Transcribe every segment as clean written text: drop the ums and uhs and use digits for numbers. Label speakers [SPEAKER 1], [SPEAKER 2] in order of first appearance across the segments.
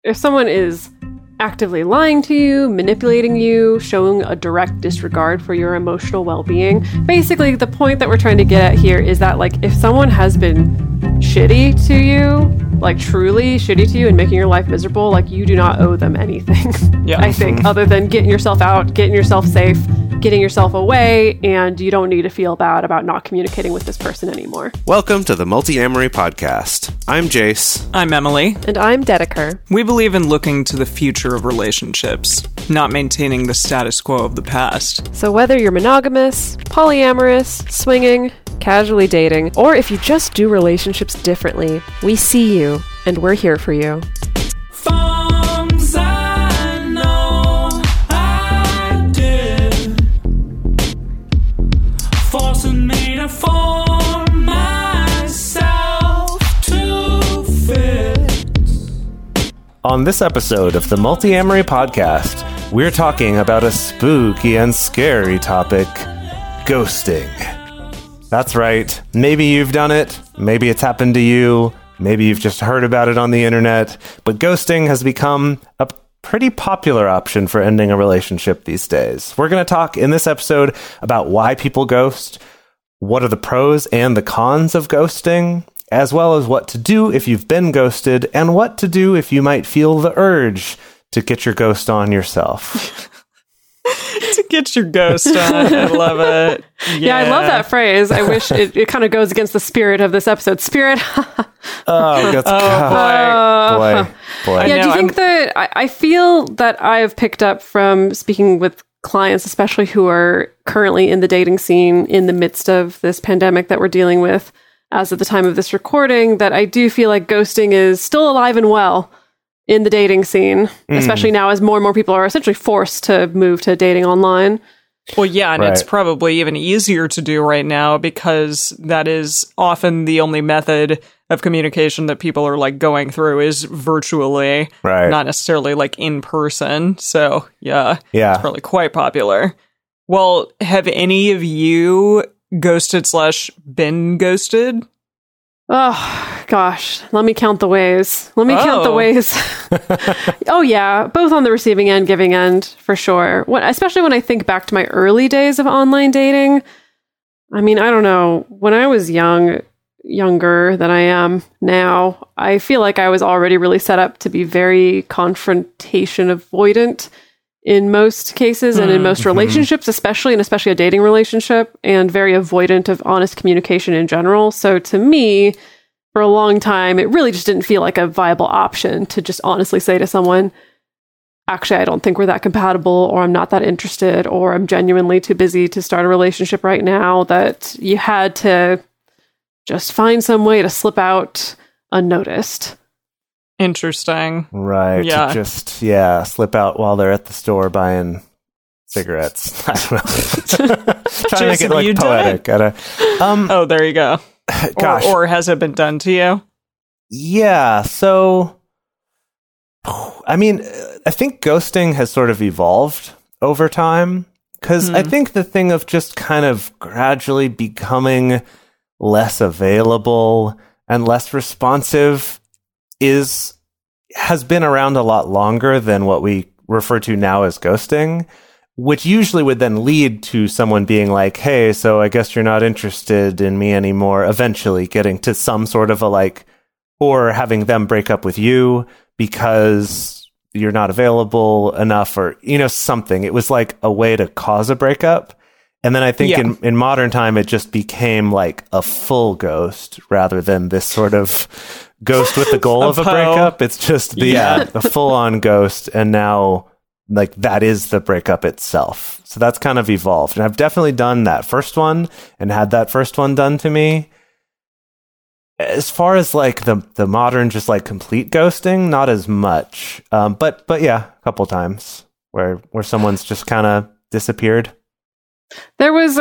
[SPEAKER 1] if someone is actively lying to you, manipulating you, showing a direct disregard for your emotional well-being. Basically, the point that we're trying to get at here is that, like, if someone has been shitty to you, like truly shitty to you and making your life miserable, like, you do not owe them anything.
[SPEAKER 2] Yeah.
[SPEAKER 1] I think, other than getting yourself out, getting yourself safe, getting yourself away, and you don't need to feel bad about not communicating with this person anymore.
[SPEAKER 3] Welcome to the Multi-Amory Podcast. I'm Jace.
[SPEAKER 2] I'm Emily.
[SPEAKER 1] And I'm Dedeker.
[SPEAKER 2] We believe in looking to the future of relationships, not maintaining the status quo of the past.
[SPEAKER 1] So whether you're monogamous, polyamorous, swinging, casually dating, or if you just do relationships differently, we see you, and we're here for you.
[SPEAKER 4] Forms I know I did, forcing me to form myself to fit.
[SPEAKER 3] On this episode of the Multi-Amory Podcast, we're talking about a spooky and scary topic, ghosting. That's right. Maybe you've done it. Maybe it's happened to you. Maybe you've just heard about it on the internet. But ghosting has become a pretty popular option for ending a relationship these days. We're going to talk in this episode about why people ghost, what are the pros and the cons of ghosting, as well as what to do if you've been ghosted, and what to do if you might feel the urge to get your ghost on yourself.
[SPEAKER 2] To get your ghost on. I love it.
[SPEAKER 1] Yeah, I love that phrase. I wish it kind of goes against the spirit of this episode. Spirit.
[SPEAKER 3] Boy.
[SPEAKER 1] Yeah, do you think that I feel that I have picked up from speaking with clients, especially who are currently in the dating scene in the midst of this pandemic that we're dealing with as of the time of this recording, that I do feel like ghosting is still alive and well in the dating scene, especially now as more and more people are essentially forced to move to dating online.
[SPEAKER 2] Well, yeah, and
[SPEAKER 3] Right.
[SPEAKER 2] It's probably even easier to do right now because that is often the only method of communication that people are like going through is virtually,
[SPEAKER 3] Right.
[SPEAKER 2] not necessarily like in person. So yeah,
[SPEAKER 3] Yeah.
[SPEAKER 2] it's probably quite popular. Well, have any of you ghosted / been ghosted?
[SPEAKER 1] Oh, gosh. Let me count the ways. Oh, yeah. Both on the receiving end, giving end, for sure. Especially when I think back to my early days of online dating. I mean, I don't know. When I was younger than I am now, I feel like I was already really set up to be very confrontation avoidant in most cases and in most relationships, especially a dating relationship, and very avoidant of honest communication in general. So to me, for a long time, it really just didn't feel like a viable option to just honestly say to someone, actually, I don't think we're that compatible, or I'm not that interested, or I'm genuinely too busy to start a relationship right now, that you had to just find some way to slip out unnoticed.
[SPEAKER 2] Interesting.
[SPEAKER 3] Right.
[SPEAKER 2] Yeah.
[SPEAKER 3] To just, slip out while they're at the store buying cigarettes. I don't know. Trying to make
[SPEAKER 2] Jason,
[SPEAKER 3] it like
[SPEAKER 2] you done
[SPEAKER 3] poetic.
[SPEAKER 2] Oh, there you go.
[SPEAKER 3] Gosh.
[SPEAKER 2] Or has it been done to you?
[SPEAKER 3] Yeah. So, I mean, I think ghosting has sort of evolved over time, because I think the thing of just kind of gradually becoming less available and less responsive has been around a lot longer than what we refer to now as ghosting, which usually would then lead to someone being like, hey, so I guess you're not interested in me anymore, eventually getting to some sort of or having them break up with you because you're not available enough, or, something. It was like a way to cause a breakup. And then I think in modern time, it just became like a full ghost rather than this sort of ghost with the goal of a breakup. It's just the full-on ghost, and now like that is the breakup itself. So that's kind of evolved, and I've definitely done that first one and had that first one done to me. As far as like the modern just like complete ghosting, not as much, but yeah, a couple times where someone's just kind of disappeared.
[SPEAKER 1] There was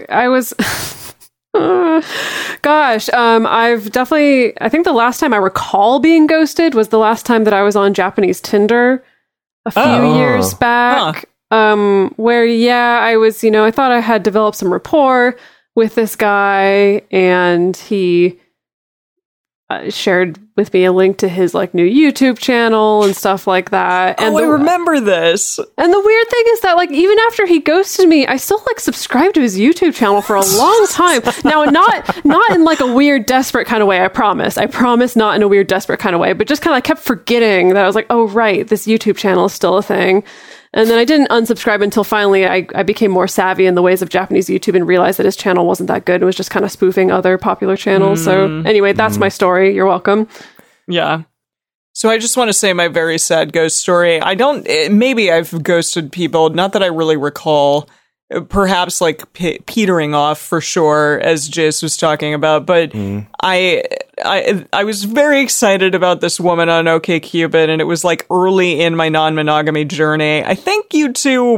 [SPEAKER 1] I've definitely, I think the last time I recall being ghosted was the last time that I was on Japanese Tinder a few years back. Where, I was, I thought I had developed some rapport with this guy, and he shared with me a link to his like new YouTube channel and stuff like that. And
[SPEAKER 2] I remember this.
[SPEAKER 1] And the weird thing is that like even after he ghosted me, I still like subscribed to his YouTube channel for a long time. Now, not in like a weird desperate kind of way. I promise not in a weird desperate kind of way, but just kind of kept forgetting that I was like, oh right, this YouTube channel is still a thing. And then I didn't unsubscribe until finally I became more savvy in the ways of Japanese YouTube and realized that his channel wasn't that good. It was just kind of spoofing other popular channels. So anyway, that's my story. You're welcome.
[SPEAKER 2] Yeah. So I just want to say my very sad ghost story. Maybe I've ghosted people, not that I really recall, perhaps like petering off for sure, as Jace was talking about, but I was very excited about this woman on OkCupid, and it was like early in my non-monogamy journey. I think you two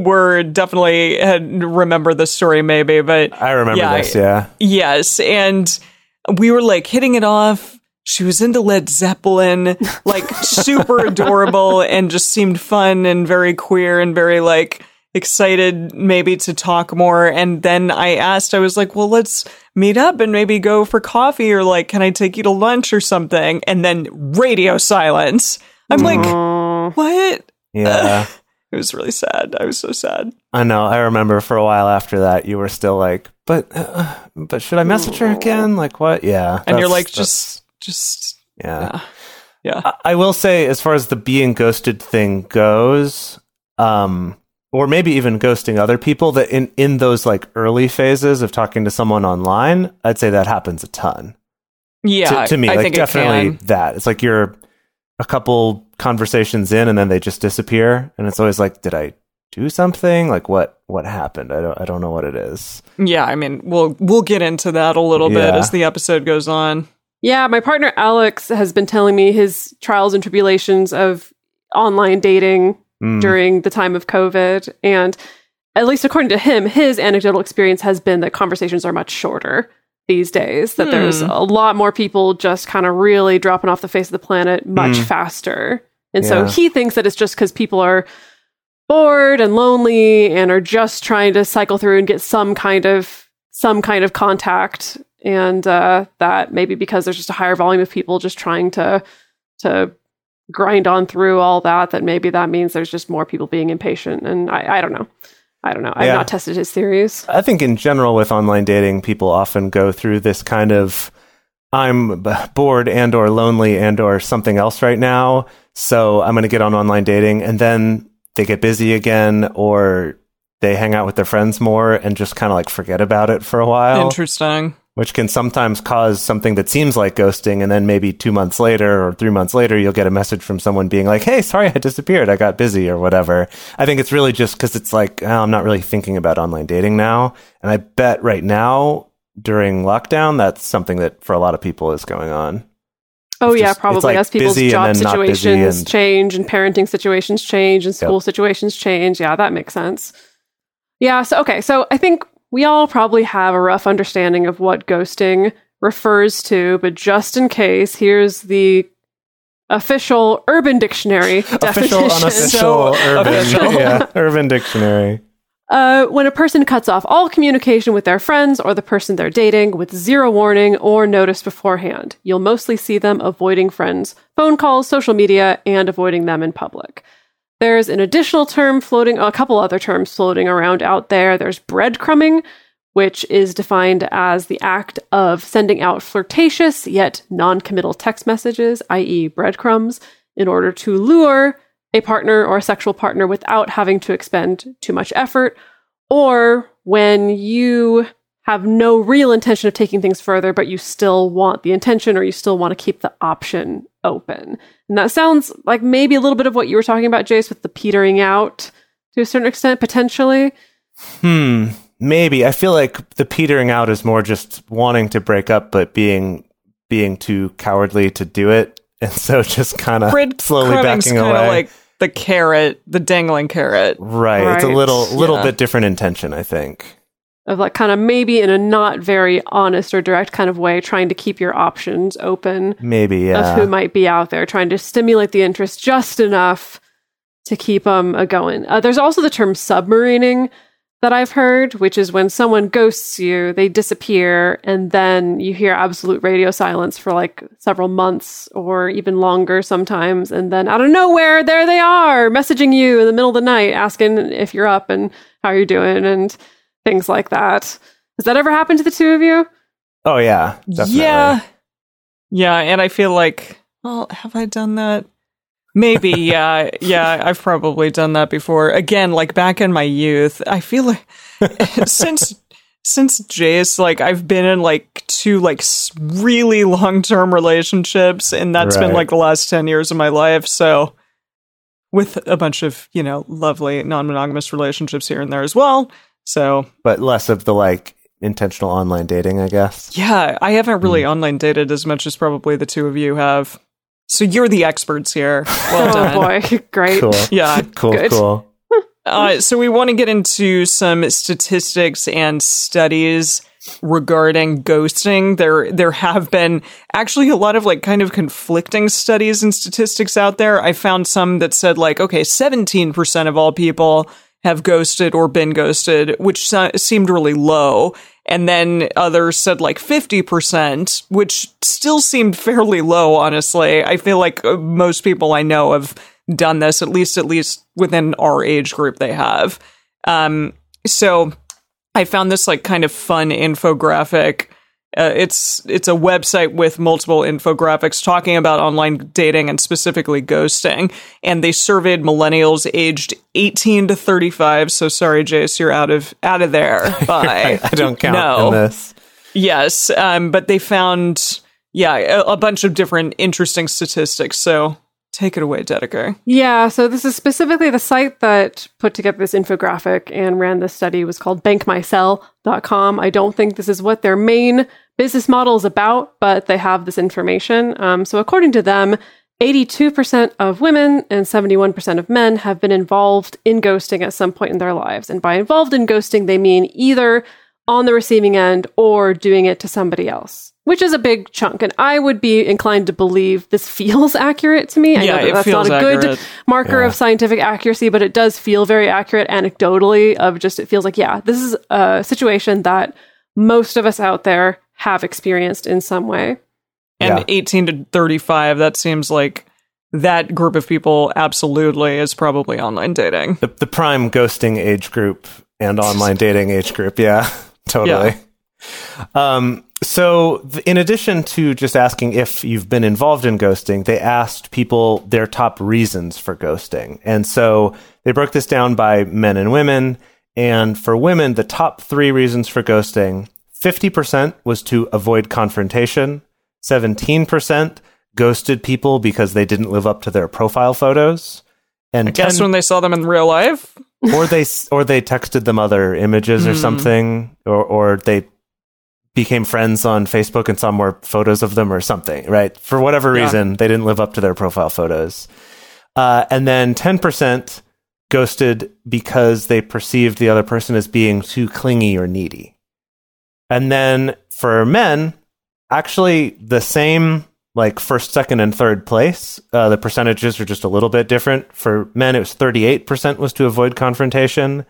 [SPEAKER 2] remember this story maybe, but
[SPEAKER 3] I remember this, yeah.
[SPEAKER 2] Yes, and we were like hitting it off. She was into Led Zeppelin, like super adorable, and just seemed fun and very queer and very like excited maybe to talk more. And then I was like, well, let's meet up and maybe go for coffee, or like, can I take you to lunch or something? And then radio silence. I'm like, what?
[SPEAKER 3] Yeah.
[SPEAKER 2] It was really sad. I was so sad.
[SPEAKER 3] I know. I remember for a while after that, you were still like, but should I message her again? Like, what? Yeah.
[SPEAKER 2] And you're like, just
[SPEAKER 3] yeah.
[SPEAKER 2] Yeah.
[SPEAKER 3] I will say, as far as the being ghosted thing goes, or maybe even ghosting other people, that in those like early phases of talking to someone online, I'd say that happens a ton.
[SPEAKER 2] Yeah.
[SPEAKER 3] To me,
[SPEAKER 2] I
[SPEAKER 3] like
[SPEAKER 2] think
[SPEAKER 3] definitely that. It's like you're a couple conversations in and then they just disappear. And it's always like, did I do something? Like what happened? I don't know what it is.
[SPEAKER 2] Yeah. I mean, we'll get into that a little bit as the episode goes on.
[SPEAKER 1] Yeah. My partner, Alex, has been telling me his trials and tribulations of online dating during the time of COVID. And at least according to him, his anecdotal experience has been that conversations are much shorter these days, that there's a lot more people just kind of really dropping off the face of the planet much faster. And so he thinks that it's just because people are bored and lonely and are just trying to cycle through and get some kind of contact. And that maybe because there's just a higher volume of people just trying to grind on through all that maybe that means there's just more people being impatient. And I don't know. I've not tested his theories.
[SPEAKER 3] I think in general with online dating, people often go through this kind of, I'm bored and or lonely and or something else right now, so I'm going to get on online dating, and then they get busy again, or they hang out with their friends more and just kind of like forget about it for a while.
[SPEAKER 2] Interesting.
[SPEAKER 3] Which can sometimes cause something that seems like ghosting, and then maybe 2 months later or 3 months later, you'll get a message from someone being like, hey, sorry, I disappeared. I got busy or whatever. I think it's really just because it's like, oh, I'm not really thinking about online dating now. And I bet right now, during lockdown, that's something that for a lot of people is going on.
[SPEAKER 1] Oh,
[SPEAKER 3] It's
[SPEAKER 1] yeah,
[SPEAKER 3] just-
[SPEAKER 1] probably.
[SPEAKER 3] it's like
[SPEAKER 1] As people's
[SPEAKER 3] busy and
[SPEAKER 1] job
[SPEAKER 3] then not busy
[SPEAKER 1] situations
[SPEAKER 3] and-
[SPEAKER 1] change and parenting situations change and school situations change. Yeah, that makes sense. Yeah, so I think we all probably have a rough understanding of what ghosting refers to, but just in case, here's the official Urban Dictionary definition.
[SPEAKER 3] Official, unofficial,
[SPEAKER 2] So
[SPEAKER 3] urban.
[SPEAKER 2] official.
[SPEAKER 3] Yeah, Urban Dictionary.
[SPEAKER 1] When a person cuts off all communication with their friends or the person they're dating with zero warning or notice beforehand, you'll mostly see them avoiding friends, phone calls, social media, and avoiding them in public. There's an additional term a couple other terms floating around out there. There's breadcrumbing, which is defined as the act of sending out flirtatious yet non-committal text messages, i.e. breadcrumbs, in order to lure a partner or a sexual partner without having to expend too much effort, or when you have no real intention of taking things further, but you still want the intention or you still want to keep the option open. And that sounds like maybe a little bit of what you were talking about, Jace, with the petering out to a certain extent, potentially.
[SPEAKER 3] Maybe. I feel like the petering out is more just wanting to break up, but being too cowardly to do it. And so just kind of slowly backing away.
[SPEAKER 2] Kind of like the carrot, the dangling carrot.
[SPEAKER 3] Right. It's a
[SPEAKER 1] Right.
[SPEAKER 3] little bit different intention, I think.
[SPEAKER 1] Of like kind of maybe in a not very honest or direct kind of way, trying to keep your options open
[SPEAKER 3] Maybe, yeah.
[SPEAKER 1] of who might be out there, trying to stimulate the interest just enough to keep them going. There's also the term submarining, that I've heard, which is when someone ghosts you, they disappear, and then you hear absolute radio silence for like several months or even longer sometimes. And then out of nowhere, there they are, messaging you in the middle of the night, asking if you're up and how you're doing and things like that. Has that ever happened to the two of you?
[SPEAKER 3] Oh, yeah. Definitely.
[SPEAKER 2] Yeah, and I feel like, well, have I done that? Maybe, yeah, I've probably done that before. Again, like back in my youth, I feel like since Jace, like I've been in like two like really long-term relationships, and that's been like the last 10 years of my life. So with a bunch of, you know, lovely non-monogamous relationships here and there as well. So,
[SPEAKER 3] but less of the like intentional online dating, I guess.
[SPEAKER 2] Yeah, I haven't really online dated as much as probably the two of you have. So you're the experts here. Well done.
[SPEAKER 1] Oh boy, great.
[SPEAKER 3] Cool.
[SPEAKER 2] Yeah.
[SPEAKER 3] Cool.
[SPEAKER 2] So we want to get into some statistics and studies regarding ghosting. There have been actually a lot of like kind of conflicting studies and statistics out there. I found some that said like, okay, 17% of all people have ghosted or been ghosted, which seemed really low. And then others said like 50%, which still seemed fairly low, honestly. I feel like most people I know have done this, at least within our age group they have. So I found this like kind of fun infographic. It's a website with multiple infographics talking about online dating and specifically ghosting. And they surveyed millennials aged 18 to 35. So sorry, Jace, you're out of there. Bye.
[SPEAKER 3] I don't count in this.
[SPEAKER 2] Yes, but they found a bunch of different interesting statistics. So take it away, Dedeker.
[SPEAKER 1] Yeah, so this is specifically the site that put together this infographic and ran this study was called bankmysell.com. I don't think this is what their main business model is about, but they have this information. So according to them, 82% of women and 71% of men have been involved in ghosting at some point in their lives. And by involved in ghosting, they mean either on the receiving end or doing it to somebody else, which is a big chunk. And I would be inclined to believe this feels accurate to me. I know that's not a good marker of scientific accuracy, but it does feel very accurate anecdotally of just, it feels like, this is a situation that most of us out there have experienced in some way.
[SPEAKER 2] And 18 to 35, that seems like that group of people absolutely is probably online dating.
[SPEAKER 3] The prime ghosting age group and online dating age group. Yeah, totally. Yeah. So in addition to just asking if you've been involved in ghosting, they asked people their top reasons for ghosting. And so they broke this down by men and women. And for women, the top 3 reasons for ghosting, 50% was to avoid confrontation. 17% ghosted people because they didn't live up to their profile photos. And
[SPEAKER 2] I guess when they saw them in real life?
[SPEAKER 3] or they texted them other images or something, or they became friends on Facebook and saw more photos of them or something, right? For whatever reason, they didn't live up to their profile photos. And then 10% ghosted because they perceived the other person as being too clingy or needy. And then for men, actually the same, like first, second, and third place. The percentages are just a little bit different. For men, it was 38% was to avoid confrontation.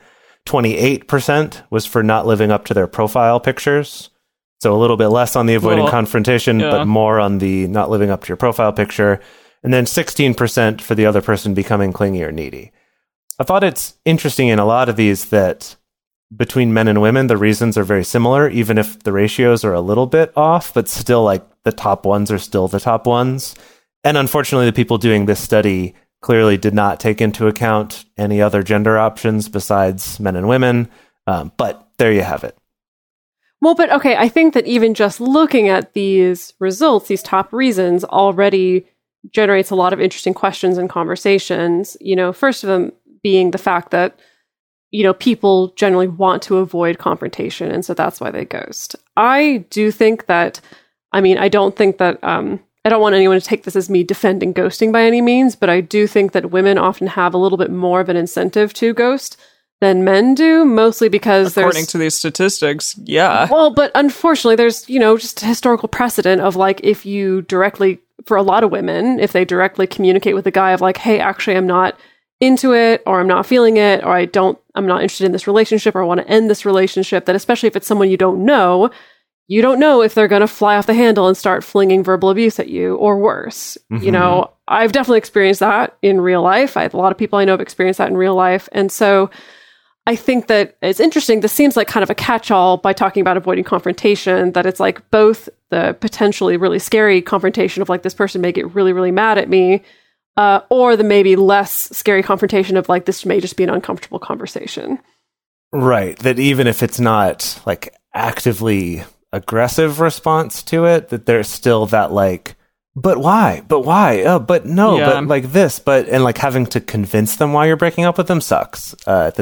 [SPEAKER 3] 28% was for not living up to their profile pictures. So a little bit less on the avoiding confrontation, but more on the not living up to your profile picture. And then 16% for the other person becoming clingy or needy. I thought it's interesting in a lot of these that between men and women, the reasons are very similar, even if the ratios are a little bit off, but still like the top ones are still the top ones. And unfortunately, the people doing this study clearly did not take into account any other gender options besides men and women. But there you have it.
[SPEAKER 1] Well, but okay, I think that even just looking at these results, these top reasons already generates a lot of interesting questions and conversations. You know, first of them being the fact that, you know, people generally want to avoid confrontation. And so that's why they ghost. I do think that, I mean, I don't think that, I don't want anyone to take this as me defending ghosting by any means, but I do think that women often have a little bit more of an incentive to ghost than men do, mostly because
[SPEAKER 2] according to these statistics,
[SPEAKER 1] Well, but unfortunately, there's, you know, just a historical precedent of like, if you directly, for a lot of women, if they directly communicate with a guy of like, hey, actually, I'm not into it, or I'm not feeling it, or I'm not interested in this relationship, or I want to end this relationship, that especially if it's someone you don't know if they're going to fly off the handle and start flinging verbal abuse at you or worse. You know, I've definitely experienced that in real life. A lot of people I know have experienced that in real life. And so I think that it's interesting. This seems like kind of a catch-all by talking about avoiding confrontation, that it's like both the potentially really scary confrontation of like, this person may get really, really mad at me, or the maybe less scary confrontation of like, this may just be an uncomfortable conversation.
[SPEAKER 3] Right. That even if it's not like actively aggressive response to it, that there's still that like, but why? Oh, but no, but like this, and like having to convince them why you're breaking up with them sucks.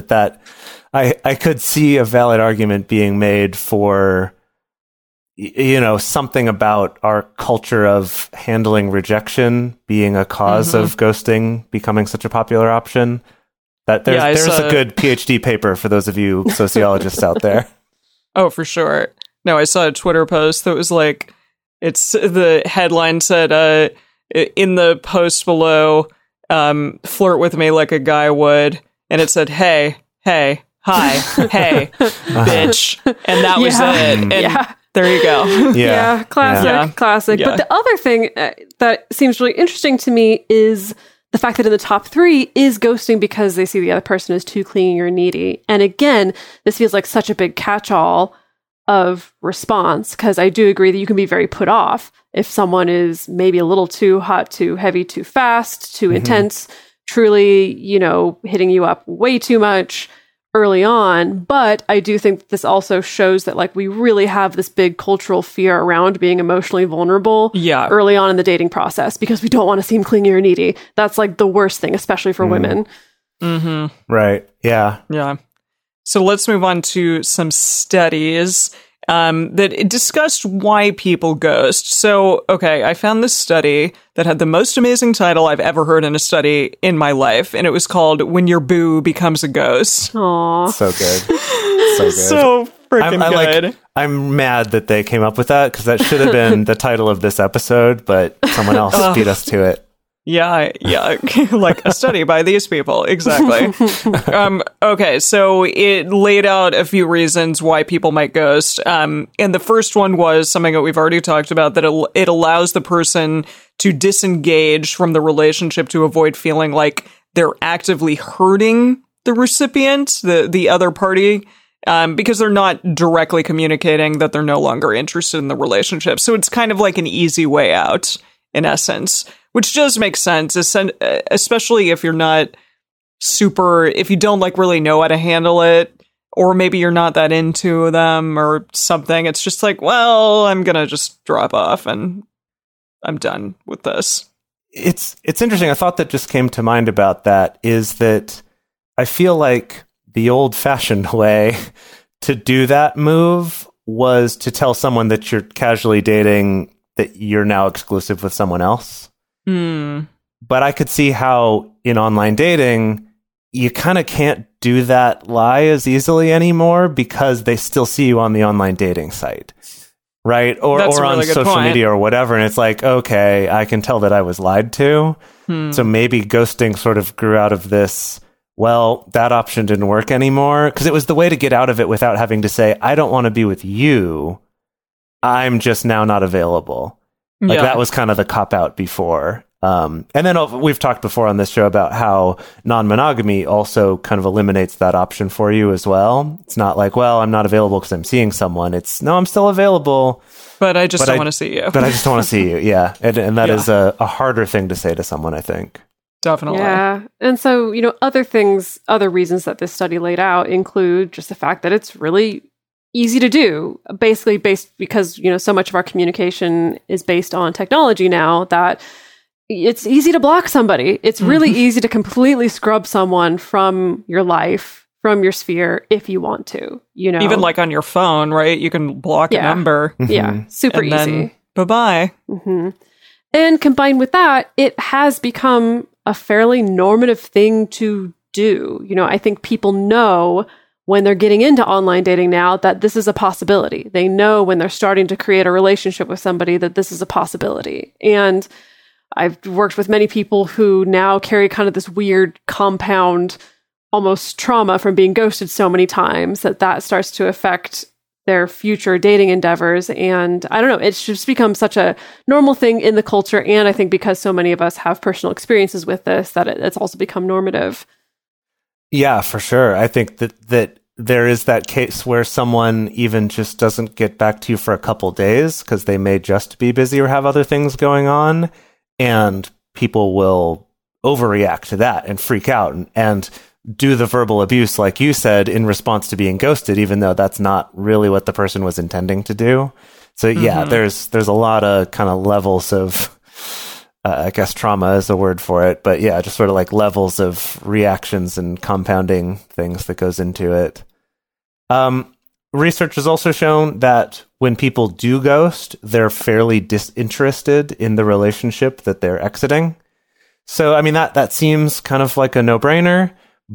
[SPEAKER 3] I could see a valid argument being made for, you know, something about our culture of handling rejection being a cause of ghosting becoming such a popular option. That there's a good PhD paper for those of you sociologists out there.
[SPEAKER 2] Oh, for sure. No, I saw a Twitter post that was like, the headline said, in the post below, flirt with me like a guy would. And it said, hey, hi, hey, bitch. And that was it. And there you go.
[SPEAKER 1] Yeah, classic.
[SPEAKER 2] Yeah.
[SPEAKER 1] But the other thing that seems really interesting to me is the fact that in the top 3 is ghosting because they see the other person as too clingy or needy. And again, this feels like such a big catch-all of response, because I do agree that you can be very put off if someone is maybe a little too hot, too heavy, too fast, too intense, truly, you know, hitting you up way too much early on. But I do think this also shows that like we really have this big cultural fear around being emotionally vulnerable early on in the dating process, because we don't want to seem clingy or needy. That's like the worst thing, especially for women.
[SPEAKER 3] Right. Yeah.
[SPEAKER 2] Yeah. So let's move on to some studies that discussed why people ghost. So, okay, I found this study that had the most amazing title I've ever heard in a study in my life, and it was called "When Your Boo Becomes a Ghost."
[SPEAKER 1] Aww.
[SPEAKER 3] So good. So good.
[SPEAKER 2] So freaking good.
[SPEAKER 3] I'm mad that they came up with that, because that should have been the title of this episode, but someone else beat us to it.
[SPEAKER 2] Yeah, like a study by these people. Exactly. Okay, so it laid out a few reasons why people might ghost. And the first one was something that we've already talked about, that it allows the person to disengage from the relationship to avoid feeling like they're actively hurting the recipient, the other party, because they're not directly communicating that they're no longer interested in the relationship. So it's kind of like an easy way out, in essence. Which does make sense, especially if you're not if you don't like really know how to handle it, or maybe you're not that into them or something. It's just like, well, I'm going to just drop off and I'm done with this.
[SPEAKER 3] It's interesting. A thought that just came to mind about that is that I feel like the old-fashioned way to do that move was to tell someone that you're casually dating that you're now exclusive with someone else. But I could see how in online dating, you kind of can't do that lie as easily anymore, because they still see you on the online dating site, right? Or on social media or whatever. And it's like, okay, I can tell that I was lied to. So maybe ghosting sort of grew out of this, well, that option didn't work anymore, because it was the way to get out of it without having to say, I don't want to be with you. I'm just now not available. Like that was kind of the cop-out before. And then we've talked before on this show about how non-monogamy also kind of eliminates that option for you as well. It's not like, well, I'm not available because I'm seeing someone. It's, no, I'm still available.
[SPEAKER 2] But I just don't want to see you.
[SPEAKER 3] But I just don't want to see you, yeah. And that is a harder thing to say to someone, I think.
[SPEAKER 2] Definitely.
[SPEAKER 1] Yeah. And so, you know, other reasons that this study laid out include just the fact that it's really easy to do, basically because, you know, so much of our communication is based on technology now, that it's easy to block somebody. It's really easy to completely scrub someone from your life, from your sphere, if you want to, you know.
[SPEAKER 2] Even like on your phone, right? You can block a number.
[SPEAKER 1] Yeah, super
[SPEAKER 2] and
[SPEAKER 1] easy.
[SPEAKER 2] Then, bye-bye.
[SPEAKER 1] And combined with that, it has become a fairly normative thing to do. You know, I think people know when they're getting into online dating now that this is a possibility. They know when they're starting to create a relationship with somebody that this is a possibility. And I've worked with many people who now carry kind of this weird compound, almost trauma from being ghosted so many times that starts to affect their future dating endeavors. And I don't know, it's just become such a normal thing in the culture. And I think because so many of us have personal experiences with this, that it's also become normative.
[SPEAKER 3] Yeah, for sure. I think that there is that case where someone even just doesn't get back to you for a couple days because they may just be busy or have other things going on. And people will overreact to that and freak out and do the verbal abuse, like you said, in response to being ghosted, even though that's not really what the person was intending to do. So yeah, there's a lot of kind of levels of, I guess trauma is a word for it, but yeah, just sort of like levels of reactions and compounding things that goes into it. Research has also shown that when people do ghost, they're fairly disinterested in the relationship that they're exiting. So, I mean, that seems kind of like a no-brainer,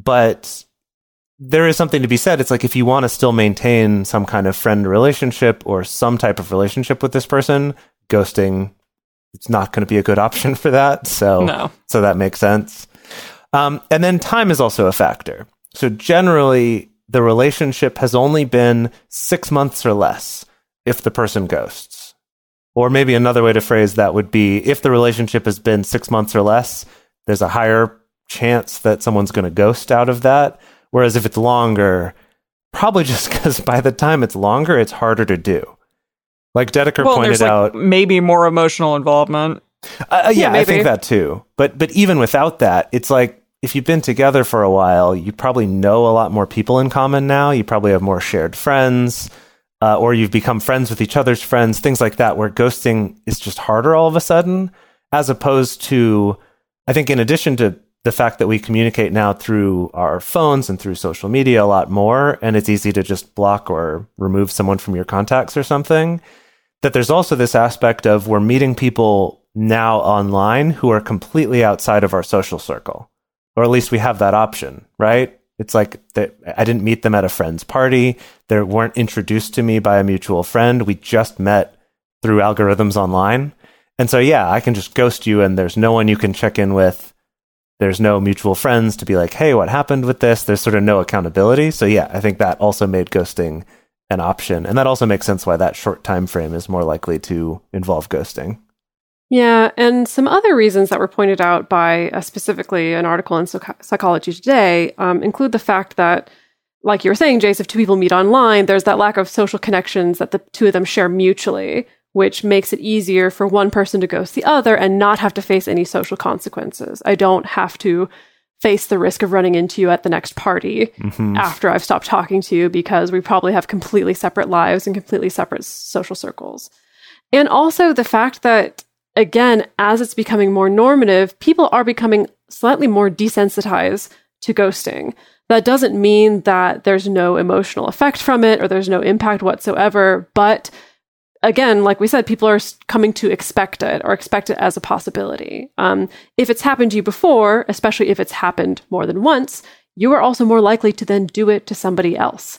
[SPEAKER 3] but there is something to be said. It's like, if you want to still maintain some kind of friend relationship or some type of relationship with this person, ghosting, it's not going to be a good option for that. So that makes sense. And then time is also a factor. So generally, the relationship has only been 6 months or less if the person ghosts. Or maybe another way to phrase that would be, if the relationship has been 6 months or less, there's a higher chance that someone's going to ghost out of that. Whereas if it's longer, probably just because by the time it's longer, it's harder to do. Like Dedeker pointed out,
[SPEAKER 2] maybe more emotional involvement.
[SPEAKER 3] Yeah, I think that too. But even without that, it's like, if you've been together for a while, you probably know a lot more people in common now. You probably have more shared friends, or you've become friends with each other's friends, things like that, where ghosting is just harder all of a sudden, as opposed to, I think in addition to the fact that we communicate now through our phones and through social media a lot more, and it's easy to just block or remove someone from your contacts or something, that there's also this aspect of we're meeting people now online who are completely outside of our social circle. Or at least we have that option, right? It's like that I didn't meet them at a friend's party. They weren't introduced to me by a mutual friend. We just met through algorithms online. And so, yeah, I can just ghost you and there's no one you can check in with. There's no mutual friends to be like, hey, what happened with this? There's sort of no accountability. So, yeah, I think that also made ghosting an option. And that also makes sense why that short time frame is more likely to involve ghosting.
[SPEAKER 1] Yeah, and some other reasons that were pointed out by specifically an article in Psychology Today include the fact that, like you were saying, Jace, if two people meet online, there's that lack of social connections that the two of them share mutually, which makes it easier for one person to ghost the other and not have to face any social consequences. I don't have to face the risk of running into you at the next party after I've stopped talking to you, because we probably have completely separate lives and completely separate social circles. And also the fact that, again, as it's becoming more normative, people are becoming slightly more desensitized to ghosting. That doesn't mean that there's no emotional effect from it or there's no impact whatsoever. But again, like we said, people are coming to expect it or expect it as a possibility. If it's happened to you before, especially if it's happened more than once, you are also more likely to then do it to somebody else.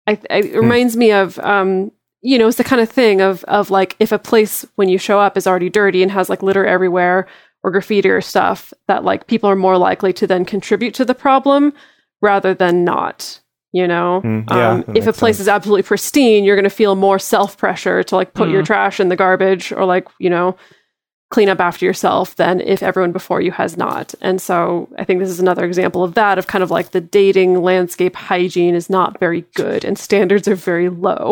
[SPEAKER 1] It reminds me of... it's the kind of thing of like, if a place when you show up is already dirty and has like litter everywhere or graffiti or stuff, that like people are more likely to then contribute to the problem rather than not, if a place is absolutely pristine, you're going to feel more self-pressure to like put your trash in the garbage or like, clean up after yourself than if everyone before you has not. And so I think this is another example of that, of kind of like the dating landscape hygiene is not very good and standards are very low.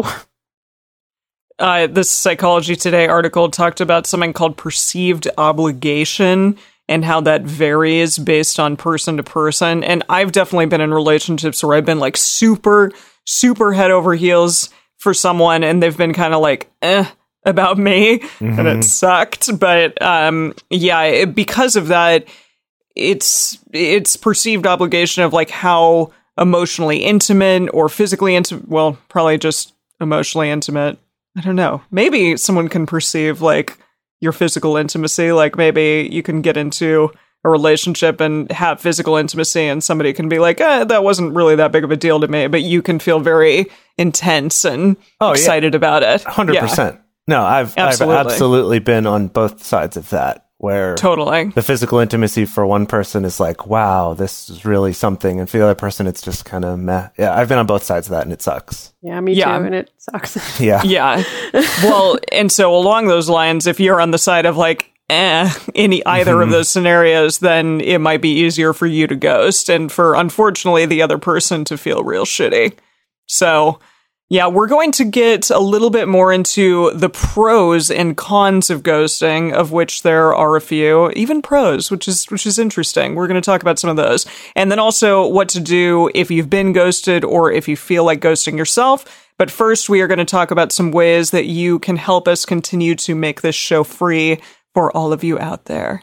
[SPEAKER 2] This Psychology Today article talked about something called perceived obligation and how that varies based on person to person. And I've definitely been in relationships where I've been like super, super head over heels for someone and they've been kind of like, about me, and it sucked. But because of that, it's perceived obligation of like how emotionally intimate or physically intimate, well, probably just emotionally intimate. I don't know. Maybe someone can perceive like your physical intimacy, like maybe you can get into a relationship and have physical intimacy and somebody can be like, that wasn't really that big of a deal to me, but you can feel very intense and excited about it.
[SPEAKER 3] 100%. No, I've absolutely been on both sides of that, where
[SPEAKER 2] Totally.
[SPEAKER 3] the physical intimacy for one person is like, wow, this is really something. And for the other person, it's just kind of meh. Yeah, I've been on both sides of that and it sucks.
[SPEAKER 1] Yeah, me
[SPEAKER 2] Yeah.
[SPEAKER 1] too, and it sucks.
[SPEAKER 3] Yeah.
[SPEAKER 2] Yeah. Well, and so along those lines, if you're on the side of like, in either of those scenarios, then it might be easier for you to ghost and for, unfortunately, the other person to feel real shitty. So, yeah, we're going to get a little bit more into the pros and cons of ghosting, of which there are a few, even pros, which is interesting. We're going to talk about some of those. And then also what to do if you've been ghosted or if you feel like ghosting yourself. But first, we are going to talk about some ways that you can help us continue to make this show free for all of you out there.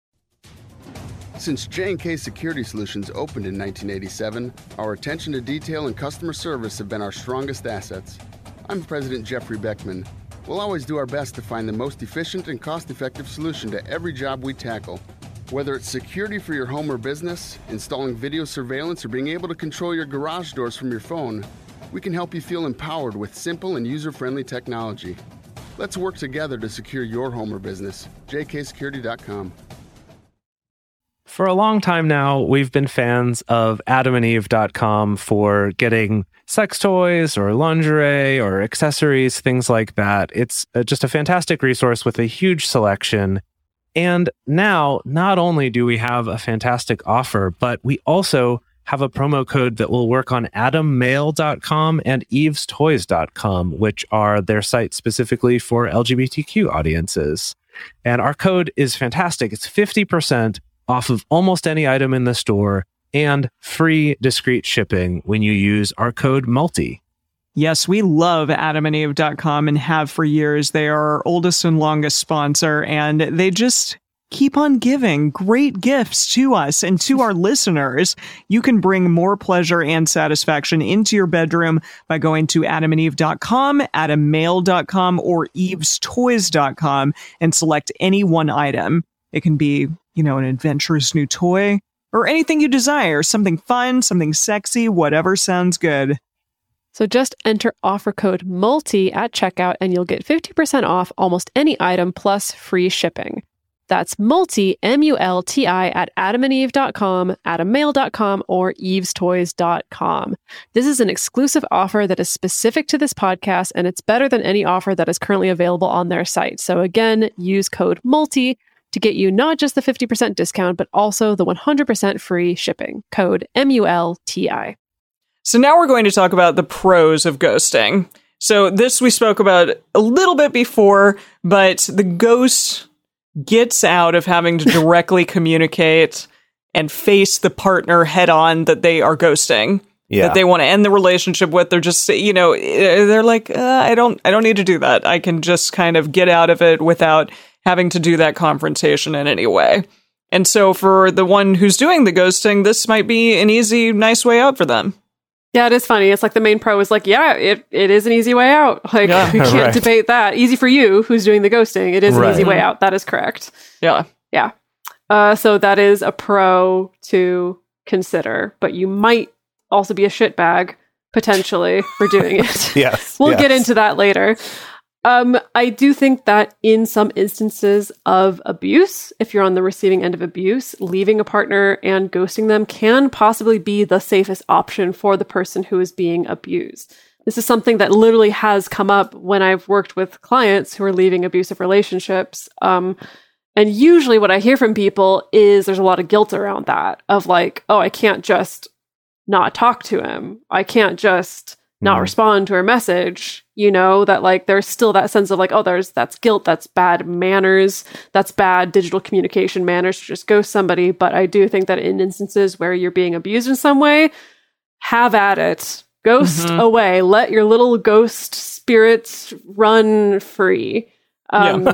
[SPEAKER 5] Since J&K Security Solutions opened in 1987, our attention to detail and customer service have been our strongest assets. I'm President Jeffrey Beckman. We'll always do our best to find the most efficient and cost-effective solution to every job we tackle. Whether it's security for your home or business, installing video surveillance, or being able to control your garage doors from your phone, we can help you feel empowered with simple and user-friendly technology. Let's work together to secure your home or business. jksecurity.com.
[SPEAKER 6] For a long time now, we've been fans of adamandeve.com for getting sex toys or lingerie or accessories, things like that. It's just a fantastic resource with a huge selection. And now, not only do we have a fantastic offer, but we also have a promo code that will work on adammail.com and evestoys.com, which are their sites specifically for LGBTQ audiences. And our code is fantastic. It's 50% off of almost any item in the store and free discreet shipping when you use our code MULTI.
[SPEAKER 2] Yes, we love adamandeve.com and have for years. They are our oldest and longest sponsor, and they just keep on giving great gifts to us and to our listeners. You can bring more pleasure and satisfaction into your bedroom by going to adamandeve.com, adammail.com, or evestoys.com and select any one item. It can be, an adventurous new toy or anything you desire, something fun, something sexy, whatever sounds good.
[SPEAKER 1] So just enter offer code MULTI at checkout and you'll get 50% off almost any item plus free shipping. That's MULTI, M-U-L-T-I, at adamandeve.com, adammail.com, or evestoys.com. This is an exclusive offer that is specific to this podcast, and it's better than any offer that is currently available on their site. So again, use code MULTI to get you not just the 50% discount, but also the 100% free shipping. Code MULTI.
[SPEAKER 2] So now we're going to talk about the pros of ghosting. So this we spoke about a little bit before, but the ghost gets out of having to directly communicate and face the partner head on that they are ghosting, that they want to end the relationship with. They're just, they're like, I don't need to do that. I can just kind of get out of it without having to do that confrontation in any way. And so for the one who's doing the ghosting, this might be an easy, nice way out for them.
[SPEAKER 1] Yeah, it is funny. It's like the main pro is like, yeah, it is an easy way out. Like, we can't debate that. Easy for you, who's doing the ghosting. It is an easy way out. That is correct.
[SPEAKER 2] Yeah.
[SPEAKER 1] Yeah. So that is a pro to consider. But you might also be a shitbag, potentially, for doing it.
[SPEAKER 3] Yes.
[SPEAKER 1] We'll get into that later. I do think that in some instances of abuse, if you're on the receiving end of abuse, leaving a partner and ghosting them can possibly be the safest option for the person who is being abused. This is something that literally has come up when I've worked with clients who are leaving abusive relationships. And usually what I hear from people is there's a lot of guilt around that of like, oh, I can't just not talk to him. I can't just not respond to her message, that like there's still that sense of like, oh, that's guilt, that's bad manners, that's bad digital communication manners to just ghost somebody. But I do think that in instances where you're being abused in some way, have at it. Ghost away. Let your little ghost spirits run free. So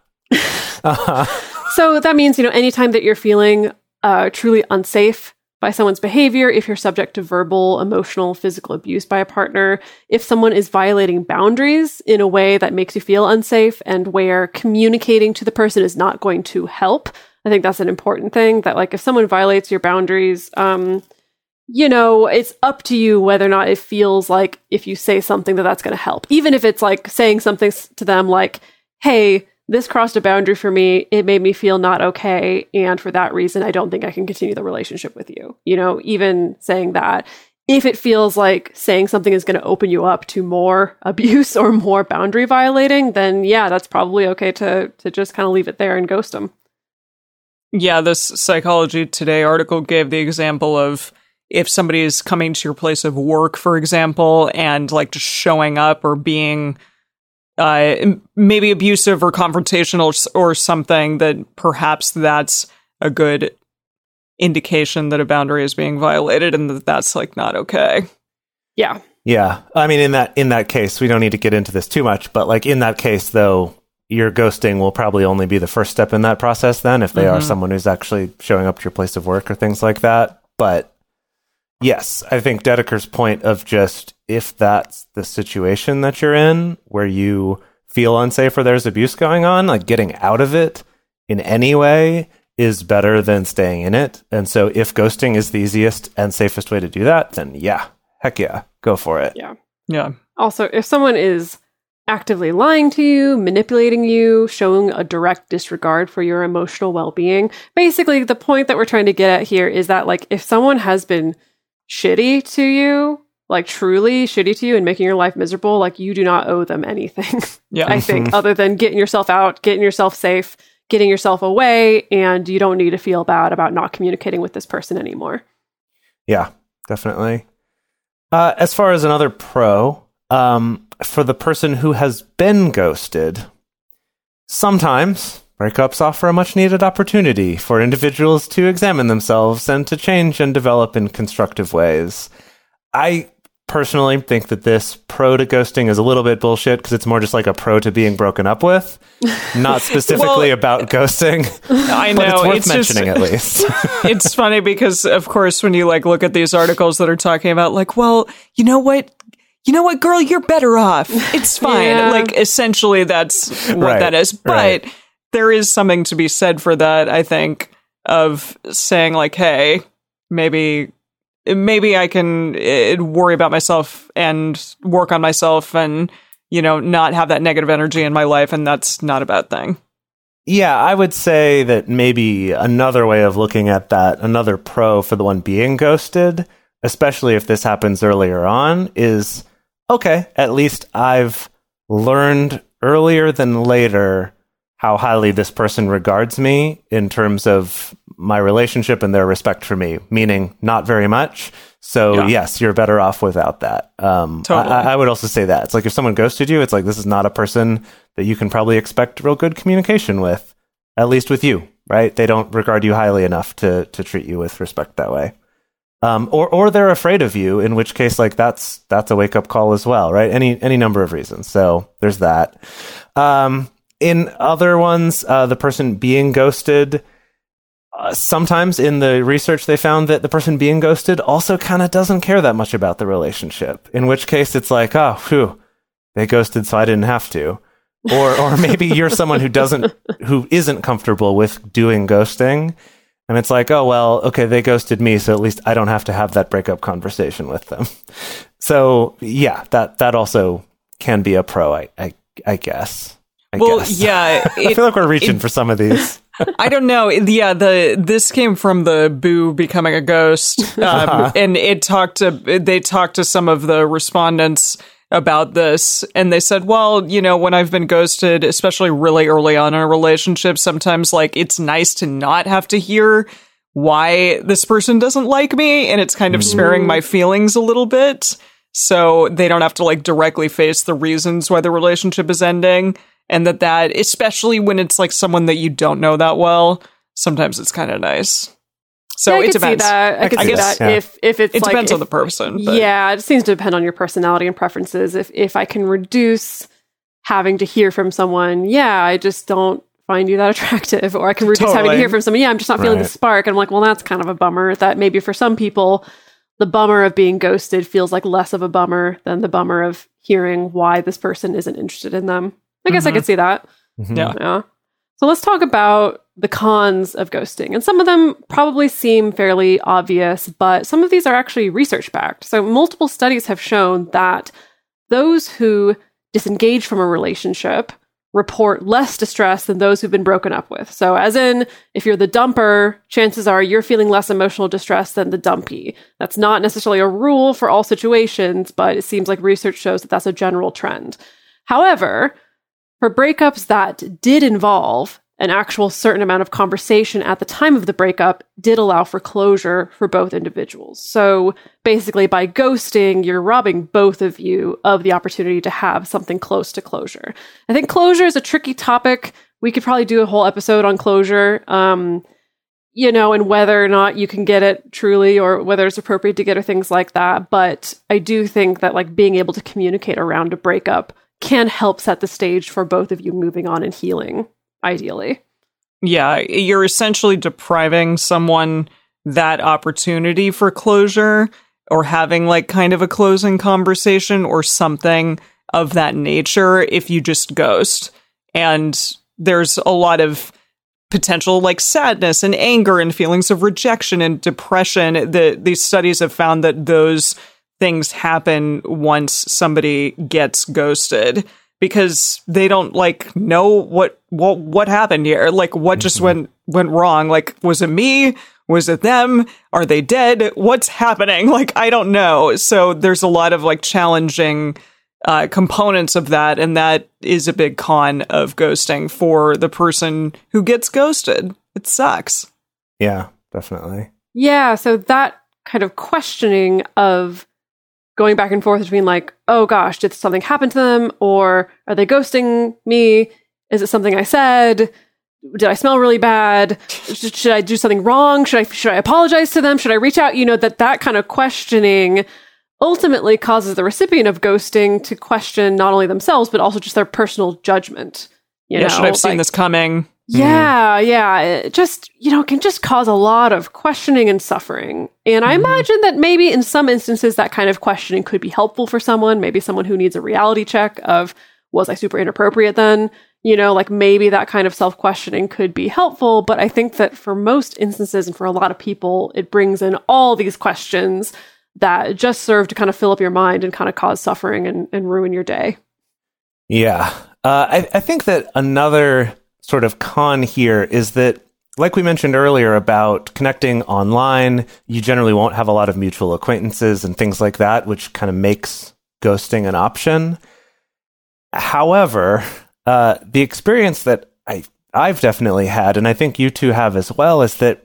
[SPEAKER 1] that means, anytime that you're feeling truly unsafe by someone's behavior, if you're subject to verbal, emotional, physical abuse by a partner, if someone is violating boundaries in a way that makes you feel unsafe and where communicating to the person is not going to help, I think that's an important thing, that like if someone violates your boundaries, it's up to you whether or not it feels like if you say something that's going to help. Even if it's like saying something to them like, hey, this crossed a boundary for me. It made me feel not okay. And for that reason, I don't think I can continue the relationship with you. You know, even saying that, if it feels like saying something is going to open you up to more abuse or more boundary violating, then yeah, that's probably okay to just kind of leave it there and ghost them.
[SPEAKER 2] Yeah, this Psychology Today article gave the example of if somebody is coming to your place of work, for example, and like just showing up or being maybe abusive or confrontational or something, that perhaps that's a good indication that a boundary is being violated and that's like not okay.
[SPEAKER 1] Yeah.
[SPEAKER 3] Yeah. I mean, in that case, we don't need to get into this too much, but like in that case, though, your ghosting will probably only be the first step in that process then, if they are someone who's actually showing up to your place of work or things like that. But yes, I think Dedeker's point of just, if that's the situation that you're in, where you feel unsafe or there's abuse going on, like getting out of it in any way is better than staying in it. And so if ghosting is the easiest and safest way to do that, then yeah, heck yeah, go for it.
[SPEAKER 1] Yeah.
[SPEAKER 2] Yeah.
[SPEAKER 1] Also, if someone is actively lying to you, manipulating you, showing a direct disregard for your emotional well-being, basically the point that we're trying to get at here is that like if someone has been shitty to you, like truly shitty to you and making your life miserable, like you do not owe them anything.
[SPEAKER 2] Yeah.
[SPEAKER 1] I think, other than getting yourself out, getting yourself safe, getting yourself away, and you don't need to feel bad about not communicating with this person anymore.
[SPEAKER 3] Yeah, definitely. As far as another pro, for the person who has been ghosted, sometimes breakups offer a much needed opportunity for individuals to examine themselves and to change and develop in constructive ways. I personally think that this pro to ghosting is a little bit bullshit because it's more just like a pro to being broken up with, not specifically about ghosting.
[SPEAKER 2] I know,
[SPEAKER 3] but it's worth
[SPEAKER 2] it's
[SPEAKER 3] mentioning at least.
[SPEAKER 2] It's funny because, of course, when you like look at these articles that are talking about like, well, you know what, girl, you're better off. It's fine.
[SPEAKER 1] Yeah.
[SPEAKER 2] Like, essentially, that's what
[SPEAKER 3] Right,
[SPEAKER 2] that is. But
[SPEAKER 3] right.
[SPEAKER 2] there is something to be said for that, I think, of saying like, hey, maybe I can worry about myself and work on myself and, you know, not have that negative energy in my life. And that's not a bad thing.
[SPEAKER 3] Yeah, I would say that maybe another way of looking at that, another pro for the one being ghosted, especially if this happens earlier on, is, okay, at least I've learned earlier than later how highly this person regards me in terms of my relationship and their respect for me, meaning not very much. So yes, you're better off without that.
[SPEAKER 2] Totally.
[SPEAKER 3] I would also say that. It's like if someone ghosted you, it's like this is not a person that you can probably expect real good communication with, at least with you, right? They don't regard you highly enough to treat you with respect that way. Or they're afraid of you, in which case, like that's a wake up call as well, right? Any number of reasons. So there's that. In other ones, the person being ghosted, sometimes in the research they found that the person being ghosted also kind of doesn't care that much about the relationship, in which case it's like, oh, phew, they ghosted so I didn't have to. Or maybe you're someone who isn't comfortable with doing ghosting, and it's like, oh, well, okay, they ghosted me, so at least I don't have to have that breakup conversation with them. So yeah, that also can be a pro, I guess. I guess.
[SPEAKER 2] Yeah.
[SPEAKER 3] I feel like we're reaching for some of these.
[SPEAKER 2] I don't know. Yeah, this came from the Boo Becoming a Ghost, and they talked to some of the respondents about this, and they said, well, you know, when I've been ghosted, especially really early on in a relationship, sometimes like it's nice to not have to hear why this person doesn't like me, and it's kind of sparing my feelings a little bit, so they don't have to like directly face the reasons why the relationship is ending. And that, especially when it's like someone that you don't know that well, sometimes it's kind of nice. So
[SPEAKER 1] yeah,
[SPEAKER 2] it depends.
[SPEAKER 1] I could see that.
[SPEAKER 3] Yeah.
[SPEAKER 1] If it's
[SPEAKER 2] it
[SPEAKER 1] like,
[SPEAKER 2] depends on the person. But.
[SPEAKER 1] Yeah, it just seems to depend on your personality and preferences. If I can reduce having to hear from someone, yeah, I just don't find you that attractive, or I can reduce having to hear from someone, yeah, I'm just not feeling the spark. And I'm like, well, that's kind of a bummer. That maybe for some people, the bummer of being ghosted feels like less of a bummer than the bummer of hearing why this person isn't interested in them. I guess I could see that. Yeah. So let's talk about the cons of ghosting. And some of them probably seem fairly obvious, but some of these are actually research-backed. So multiple studies have shown that those who disengage from a relationship report less distress than those who've been broken up with. So as in, if you're the dumper, chances are you're feeling less emotional distress than the dumpy. That's not necessarily a rule for all situations, but it seems like research shows that that's a general trend. However, for breakups that did involve an actual certain amount of conversation at the time of the breakup did allow for closure for both individuals. So basically, by ghosting, you're robbing both of you of the opportunity to have something close to closure. I think closure is a tricky topic. We could probably do a whole episode on closure, and whether or not you can get it truly or whether it's appropriate to get or things like that. But I do think that like being able to communicate around a breakup can help set the stage for both of you moving on and healing. Ideally.
[SPEAKER 2] Yeah, you're essentially depriving someone that opportunity for closure or having like kind of a closing conversation or something of that nature if you just ghost. And there's a lot of potential like sadness and anger and feelings of rejection and depression. These studies have found that those things happen once somebody gets ghosted, because they don't like know what happened here. Like what just went wrong? Like, was it me? Was it them? Are they dead? What's happening? Like, I don't know. So there's a lot of like challenging components of that. And that is a big con of ghosting for the person who gets ghosted. It sucks.
[SPEAKER 3] Yeah, definitely.
[SPEAKER 1] Yeah. So that kind of questioning of going back and forth between like, oh gosh, did something happen to them? Or are they ghosting me? Is it something I said? Did I smell really bad? Should I do something wrong? Should I apologize to them? Should I reach out? That kind of questioning ultimately causes the recipient of ghosting to question not only themselves, but also just their personal judgment.
[SPEAKER 2] Should I have seen this coming?
[SPEAKER 1] Yeah. It just, can just cause a lot of questioning and suffering. And I imagine that maybe in some instances, that kind of questioning could be helpful for someone, maybe someone who needs a reality check of, was I super inappropriate then? Maybe that kind of self-questioning could be helpful. But I think that for most instances and for a lot of people, it brings in all these questions that just serve to kind of fill up your mind and kind of cause suffering and ruin your day.
[SPEAKER 3] Yeah. I think that another sort of con here is that, like we mentioned earlier about connecting online, you generally won't have a lot of mutual acquaintances and things like that, which kind of makes ghosting an option. However, the experience that I've definitely had, and I think you two have as well, is that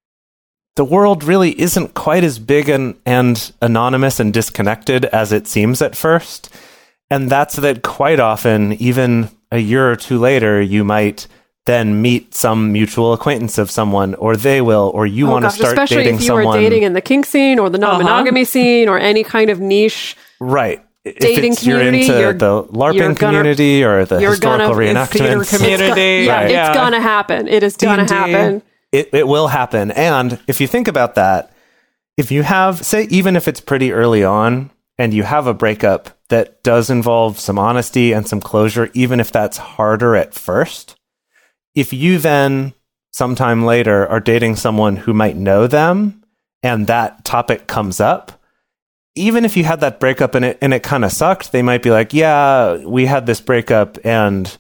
[SPEAKER 3] the world really isn't quite as big and anonymous and disconnected as it seems at first. And that's that quite often, even a year or two later, you might then meet some mutual acquaintance of someone, or they will, or you want to start dating someone.
[SPEAKER 1] Especially if you were dating in the kink scene or the non-monogamy scene or any kind of niche dating community.
[SPEAKER 3] You're into the LARPing community or the historical reenactment
[SPEAKER 2] theater community.
[SPEAKER 1] It's gonna happen. It is gonna happen.
[SPEAKER 3] It will happen. And if you think about that, if you have, say, even if it's pretty early on, and you have a breakup that does involve some honesty and some closure, even if that's harder at first, if you then sometime later are dating someone who might know them and that topic comes up, even if you had that breakup and it kind of sucked, they might be like, yeah, we had this breakup and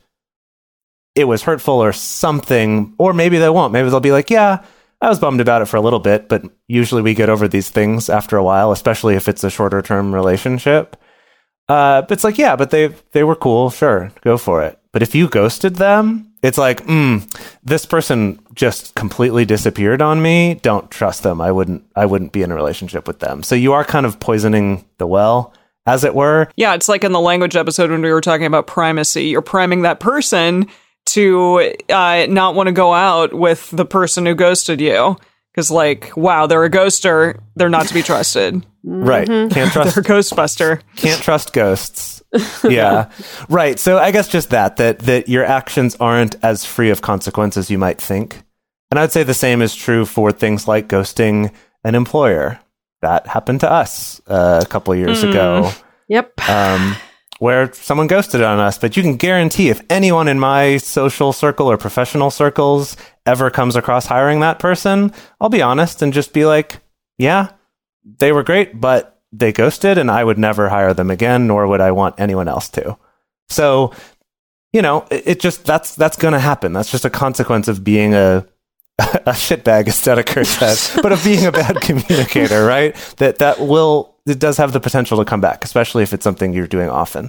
[SPEAKER 3] it was hurtful or something. Or maybe they won't. Maybe they'll be like, yeah, I was bummed about it for a little bit, but usually we get over these things after a while, especially if it's a shorter term relationship. But it's like, yeah, but they were cool. Sure, go for it. But if you ghosted them, it's like, this person just completely disappeared on me. Don't trust them. I wouldn't be in a relationship with them. So you are kind of poisoning the well, as it were.
[SPEAKER 2] Yeah, it's like in the language episode when we were talking about primacy. You're priming that person to not want to go out with the person who ghosted you. Because, like, wow, they're a ghoster. They're not to be trusted.
[SPEAKER 3] Right. Can't trust.
[SPEAKER 2] They're a ghostbuster.
[SPEAKER 3] Can't trust ghosts. Yeah. Right. So I guess just that your actions aren't as free of consequence as you might think. And I'd say the same is true for things like ghosting an employer. That happened to us a couple of years ago.
[SPEAKER 1] Yep.
[SPEAKER 3] Where someone ghosted on us, but you can guarantee if anyone in my social circle or professional circles ever comes across hiring that person, I'll be honest and just be like, yeah, they were great, but they ghosted and I would never hire them again, nor would I want anyone else to. So it just that's going to happen. That's just a consequence of being a shitbag, as Dedeker said, but of being a bad communicator, right? It does have the potential to come back, especially if it's something you're doing often.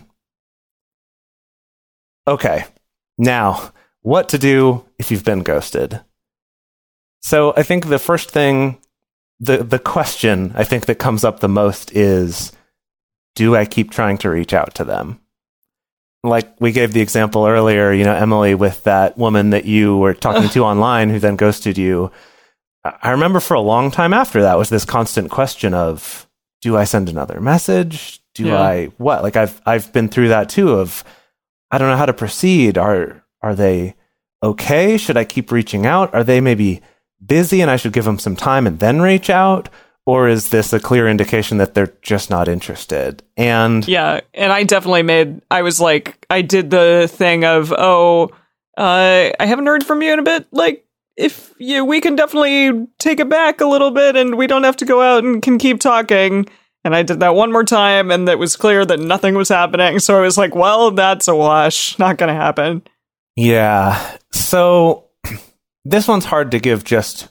[SPEAKER 3] Okay, now what to do if you've been ghosted? So I think the first thing, the question I think that comes up the most is, do I keep trying to reach out to them? Like we gave the example earlier, Emily, with that woman that you were talking to online who then ghosted you. I remember for a long time after that was this constant question of, do I send another message? What? Like I've been through that too of, I don't know how to proceed. Are they okay? Should I keep reaching out? Are they maybe busy and I should give them some time and then reach out? Or is this a clear indication that they're just not interested? And
[SPEAKER 2] yeah, and I definitely I was like, I did the thing of, I haven't heard from you in a bit. Like, we can definitely take it back a little bit and we don't have to go out and can keep talking. And I did that one more time and it was clear that nothing was happening. So I was like, well, that's a wash. Not going to happen.
[SPEAKER 3] Yeah. So this one's hard to give just,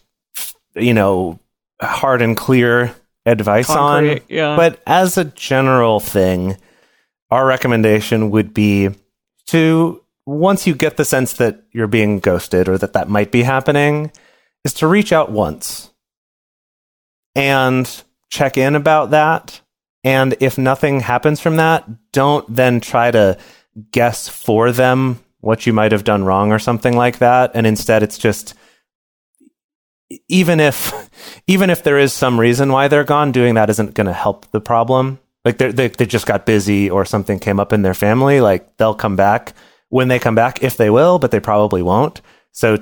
[SPEAKER 3] hard and clear advice
[SPEAKER 2] Concrete,
[SPEAKER 3] on.
[SPEAKER 2] yeah.
[SPEAKER 3] But as a general thing, our recommendation would be to, once you get the sense that you're being ghosted or that might be happening, is to reach out once and check in about that. And if nothing happens from that, don't then try to guess for them what you might have done wrong or something like that. And instead, it's just, even if there is some reason why they're gone, doing that isn't going to help the problem. Like they just got busy or something came up in their family. Like they'll come back when they come back, if they will, but they probably won't. So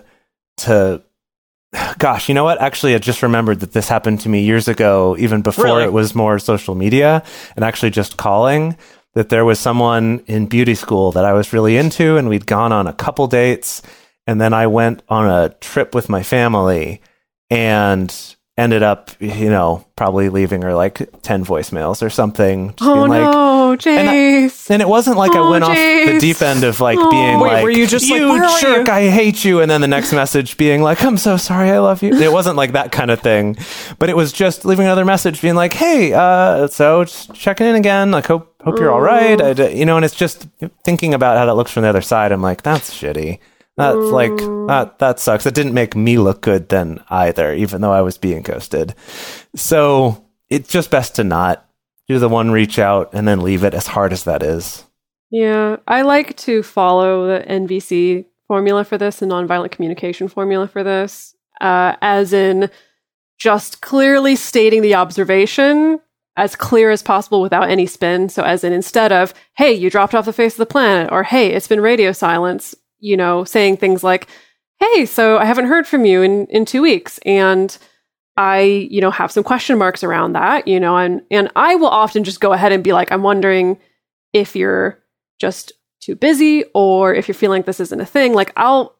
[SPEAKER 3] gosh, you know what? Actually, I just remembered that this happened to me years ago, even before it was more social media, and actually just calling, that there was someone in beauty school that I was really into, and we'd gone on a couple dates. And then I went on a trip with my family and ended up, probably leaving her like 10 voicemails or something. Just being like,
[SPEAKER 1] no, Jace.
[SPEAKER 3] And it wasn't like I went off the deep end of like being like,
[SPEAKER 2] were you just
[SPEAKER 3] you
[SPEAKER 2] like, where
[SPEAKER 3] jerk,
[SPEAKER 2] are you?
[SPEAKER 3] I hate you. And then the next message being like, I'm so sorry, I love you. It wasn't like that kind of thing. But it was just leaving another message being like, hey, so just checking in again. Like, hope you're all right. And it's just thinking about how that looks from the other side. I'm like, that's shitty. That's like, that sucks. It didn't make me look good then either, even though I was being ghosted. So it's just best to not do the one reach out and then leave it, as hard as that is.
[SPEAKER 1] Yeah, I like to follow the NVC formula for this, the nonviolent communication formula for this, as in just clearly stating the observation as clear as possible without any spin. So as in, instead of, hey, you dropped off the face of the planet, or hey, it's been radio silence, saying things like, hey, so I haven't heard from you in 2 weeks. And I, have some question marks around that, and I will often just go ahead and be like, I'm wondering if you're just too busy or if you're feeling like this isn't a thing. Like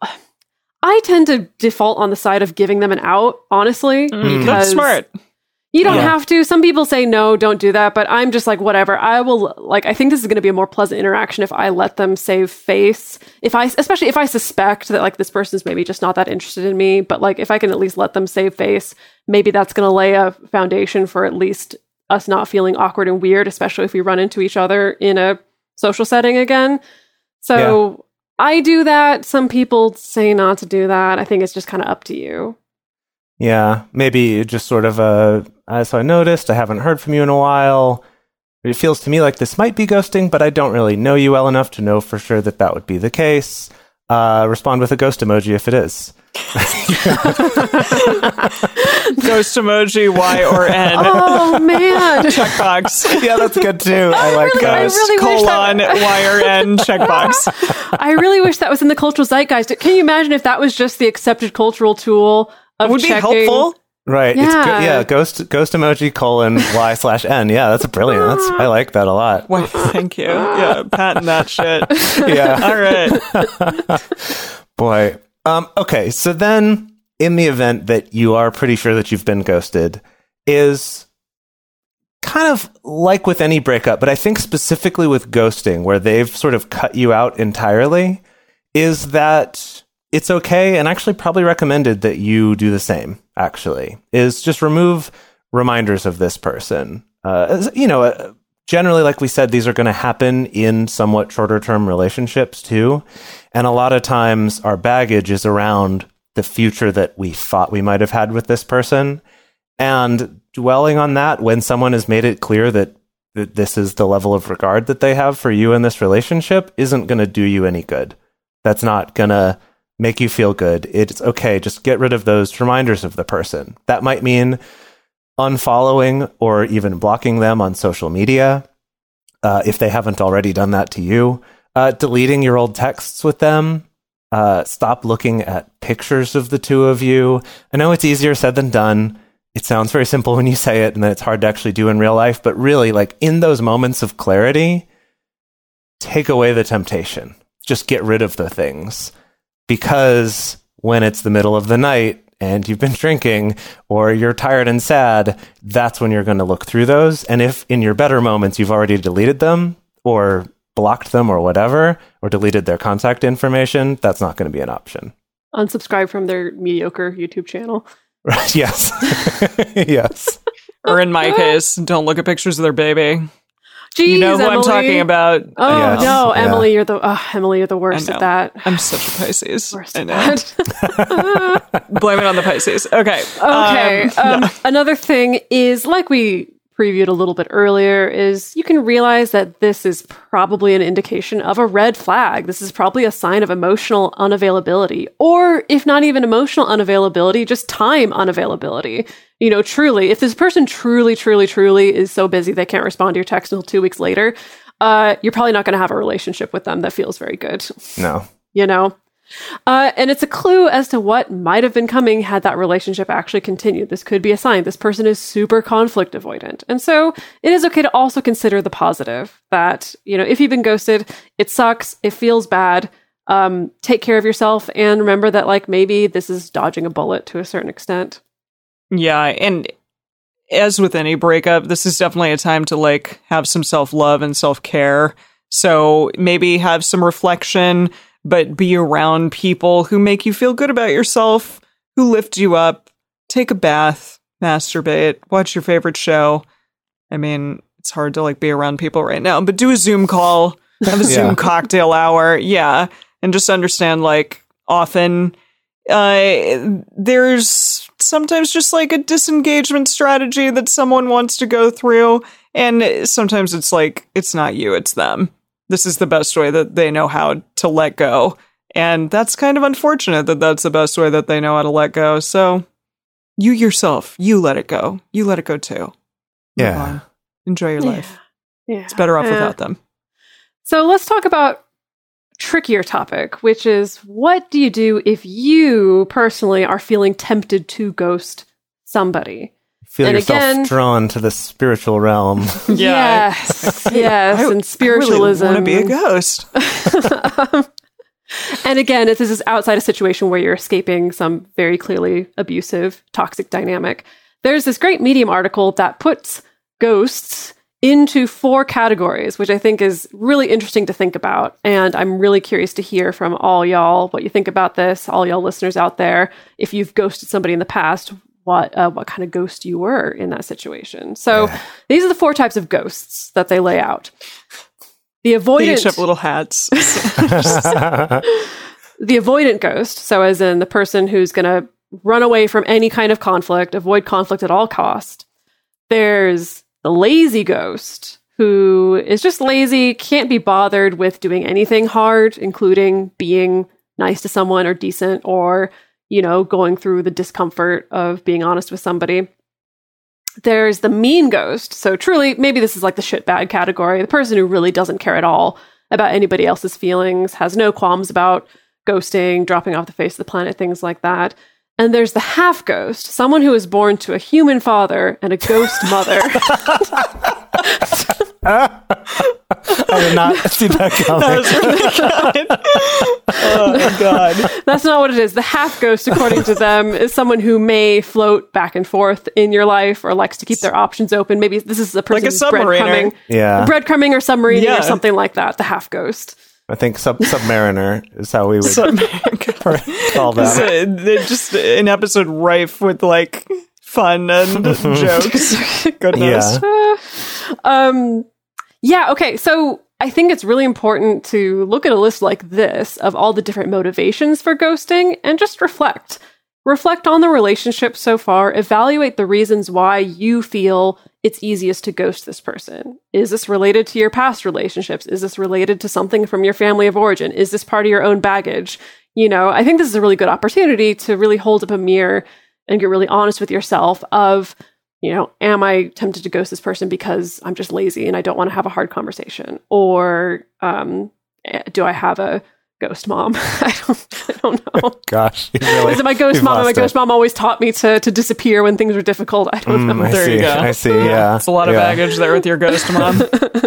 [SPEAKER 1] I tend to default on the side of giving them an out, honestly, because
[SPEAKER 2] That's smart.
[SPEAKER 1] you don't have to. Some people say, no, don't do that. But I'm just like, whatever. I will, I think this is going to be a more pleasant interaction if I let them save face. Especially if I suspect that this person's maybe just not that interested in me. But if I can at least let them save face, maybe that's going to lay a foundation for at least us not feeling awkward and weird, especially if we run into each other in a social setting again. So I do that. Some people say not to do that. I think it's just kind of up to you.
[SPEAKER 3] Yeah, maybe just sort of so I noticed I haven't heard from you in a while. It feels to me like this might be ghosting, but I don't really know you well enough to know for sure that would be the case. Respond with a ghost emoji if it is.
[SPEAKER 2] Ghost emoji, Y or N.
[SPEAKER 1] Oh, man.
[SPEAKER 2] Checkbox.
[SPEAKER 3] Yeah, that's good too. I like
[SPEAKER 1] really- I
[SPEAKER 3] ghost.
[SPEAKER 1] really wish that-
[SPEAKER 2] Y or N, checkbox.
[SPEAKER 1] I really wish that was in the cultural zeitgeist. Can you imagine if that was just the accepted cultural tool of
[SPEAKER 2] Would be
[SPEAKER 1] checking?
[SPEAKER 2] helpful.
[SPEAKER 3] Right.
[SPEAKER 1] Yeah.
[SPEAKER 3] Ghost emoji : Y/N. Yeah, that's brilliant. I like that a lot.
[SPEAKER 2] Well, thank you. Yeah, patent that shit.
[SPEAKER 3] Yeah.
[SPEAKER 2] All right.
[SPEAKER 3] Boy. Okay. So then in the event that you are pretty sure that you've been ghosted, is kind of like with any breakup, but I think specifically with ghosting, where they've sort of cut you out entirely, is that it's okay, and actually probably recommended that you do the same, actually, is just remove reminders of this person. Generally, like we said, these are going to happen in somewhat shorter term relationships too. And a lot of times our baggage is around the future that we thought we might have had with this person. And dwelling on that when someone has made it clear that this is the level of regard that they have for you in this relationship isn't going to do you any good. That's not going to make you feel good. It's okay. Just get rid of those reminders of the person. That might mean unfollowing or even blocking them on social media, if they haven't already done that to you. Deleting your old texts with them. Stop looking at pictures of the two of you. I know it's easier said than done. It sounds very simple when you say it, and then it's hard to actually do in real life. But really, like in those moments of clarity, take away the temptation. Just get rid of the things. Because when it's the middle of the night and you've been drinking or you're tired and sad, that's when you're going to look through those. And if in your better moments you've already deleted them or blocked them or whatever, or deleted their contact information, that's not going to be an option.
[SPEAKER 1] Unsubscribe from their mediocre YouTube channel.
[SPEAKER 3] Yes. Yes.
[SPEAKER 2] Or in my case, don't look at pictures of their baby.
[SPEAKER 1] Jeez,
[SPEAKER 2] You know who
[SPEAKER 1] Emily.
[SPEAKER 2] I'm talking about.
[SPEAKER 1] Oh
[SPEAKER 3] Yes.
[SPEAKER 1] no,
[SPEAKER 3] Yeah.
[SPEAKER 1] Emily, you're the worst
[SPEAKER 2] I know.
[SPEAKER 1] at that.
[SPEAKER 2] I'm such a Pisces.
[SPEAKER 1] Worst
[SPEAKER 2] I
[SPEAKER 1] at
[SPEAKER 2] know.
[SPEAKER 1] that.
[SPEAKER 2] Blame it on the Pisces. Okay.
[SPEAKER 1] Okay. Another thing is, like we previewed a little bit earlier, is you can realize that this is probably an indication of a red flag. This is probably a sign of emotional unavailability, or if not even emotional unavailability, just time unavailability. You know, truly, if this person truly is so busy they can't respond to your text until 2 weeks later, you're probably not going to have a relationship with them that feels very good.
[SPEAKER 3] No.
[SPEAKER 1] You know? And it's a clue as to what might have been coming had that relationship actually continued. This could be a sign this person is super conflict avoidant. And so it is okay to also consider the positive that, you know, if you've been ghosted, it sucks, it feels bad. Take care of yourself and remember that, like, maybe this is dodging a bullet to a certain extent.
[SPEAKER 2] Yeah, and as with any breakup, this is definitely a time to like have some self-love and self-care. So maybe have some reflection, but be around people who make you feel good about yourself, who lift you up. Take a bath, masturbate, watch your favorite show. I mean, it's hard to like be around people right now, but do a Zoom call, have a Zoom cocktail hour. Yeah. And just understand, like, often there's sometimes just like a disengagement strategy that someone wants to go through. And sometimes it's like, it's not you, it's them. This is the best way that they know how to let go. And that's kind of unfortunate that that's the best way that they know how to let go. So you yourself, you let it go. You let it go too. Move
[SPEAKER 3] Yeah.
[SPEAKER 2] on. Enjoy your life.
[SPEAKER 1] Yeah.
[SPEAKER 2] It's better off without them.
[SPEAKER 1] So let's talk about a trickier topic, which is, what do you do if you personally are feeling tempted to ghost somebody?
[SPEAKER 3] Feel
[SPEAKER 1] And
[SPEAKER 3] yourself
[SPEAKER 1] again-
[SPEAKER 3] drawn to the spiritual realm.
[SPEAKER 2] Yeah.
[SPEAKER 1] Yes, yes, and spiritualism.
[SPEAKER 2] I really want to be a ghost.
[SPEAKER 1] And again, if this is outside a situation where you're escaping some very clearly abusive, toxic dynamic, there's this great Medium article that puts ghosts into 4 categories, which I think is really interesting to think about. And I'm really curious to hear from all y'all what you think about this, all y'all listeners out there. If you've ghosted somebody in the past, what kind of ghost you were in that situation. So these are the 4 types of ghosts that they lay out. The
[SPEAKER 2] They
[SPEAKER 1] avoidant,
[SPEAKER 2] each have little hats.
[SPEAKER 1] the avoidant ghost. So as in the person who's going to run away from any kind of conflict, avoid conflict at all cost. There's the lazy ghost, who is just lazy, can't be bothered with doing anything hard, including being nice to someone or decent, or, you know, going through the discomfort of being honest with somebody. There's the mean ghost. So truly, maybe this is like the shitbag category. The person who really doesn't care at all about anybody else's feelings, has no qualms about ghosting, dropping off the face of the planet, things like that. And there's the half ghost, someone who is born to a human father and a ghost mother.
[SPEAKER 3] I did not see that coming.
[SPEAKER 2] That was really good. Oh my god.
[SPEAKER 1] That's not what it is. The half ghost, according to them, is someone who may float back and forth in your life or likes to keep their options open. Maybe this is a person
[SPEAKER 2] Like a submariner.
[SPEAKER 1] breadcrumbing or submarine
[SPEAKER 2] Yeah.
[SPEAKER 1] or something like that. The half ghost.
[SPEAKER 3] I think Submariner is how we would call that.
[SPEAKER 2] They're just an episode rife with like fun and jokes. Goodness.
[SPEAKER 3] Yeah.
[SPEAKER 1] Yeah, okay. So I think it's really important to look at a list like this of all the different motivations for ghosting and just reflect. Reflect on the relationship so far. Evaluate the reasons why you feel it's easiest to ghost this person. Is this related to your past relationships? Is this related to something from your family of origin? Is this part of your own baggage? You know, I think this is a really good opportunity to really hold up a mirror and get really honest with yourself of, you know, am I tempted to ghost this person because I'm just lazy and I don't want to have a hard conversation? Or do I have a ghost mom? I don't know.
[SPEAKER 3] Gosh. Really,
[SPEAKER 1] Is it my ghost
[SPEAKER 3] you've
[SPEAKER 1] mom? And my
[SPEAKER 3] lost
[SPEAKER 1] ghost
[SPEAKER 3] it.
[SPEAKER 1] mom always taught me to disappear when things were difficult. I don't know.
[SPEAKER 3] I
[SPEAKER 2] There
[SPEAKER 3] see.
[SPEAKER 2] you go.
[SPEAKER 3] I see. Yeah.
[SPEAKER 2] It's a lot of
[SPEAKER 3] Yeah.
[SPEAKER 2] baggage there with your ghost mom.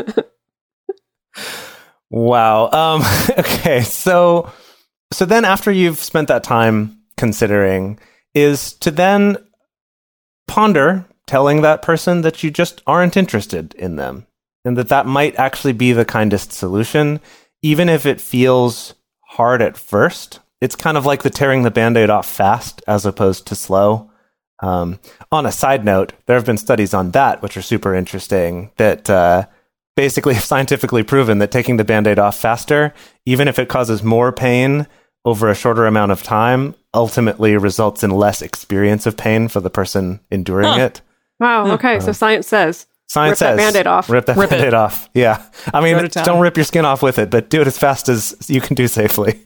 [SPEAKER 3] Wow. Okay. So then after you've spent that time considering is to then ponder telling that person that you just aren't interested in them and that might actually be the kindest solution, even if it feels hard at first. It's kind of like the tearing the Band-Aid off fast as opposed to slow. On a side note, there have been studies on that, which are super interesting, that basically have scientifically proven that taking the Band-Aid off faster, even if it causes more pain over a shorter amount of time, ultimately results in less experience of pain for the person enduring it.
[SPEAKER 1] Wow. Okay. So science says.
[SPEAKER 3] Science
[SPEAKER 1] Rip
[SPEAKER 3] says,
[SPEAKER 1] that Band-Aid off.
[SPEAKER 3] Rip that
[SPEAKER 2] Rip it.
[SPEAKER 3] Band-Aid off. Yeah. I mean,
[SPEAKER 2] Go to town.
[SPEAKER 3] don't rip your skin off with it, but do it as fast as you can do safely.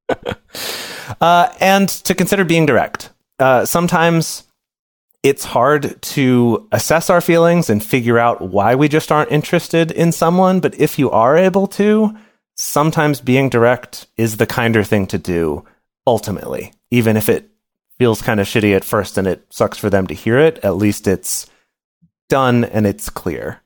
[SPEAKER 3] And to consider being direct. Sometimes it's hard to assess our feelings and figure out why we just aren't interested in someone. But if you are able to, sometimes being direct is the kinder thing to do, ultimately. Even if it feels kind of shitty at first and it sucks for them to hear it, at least it's done and it's clear.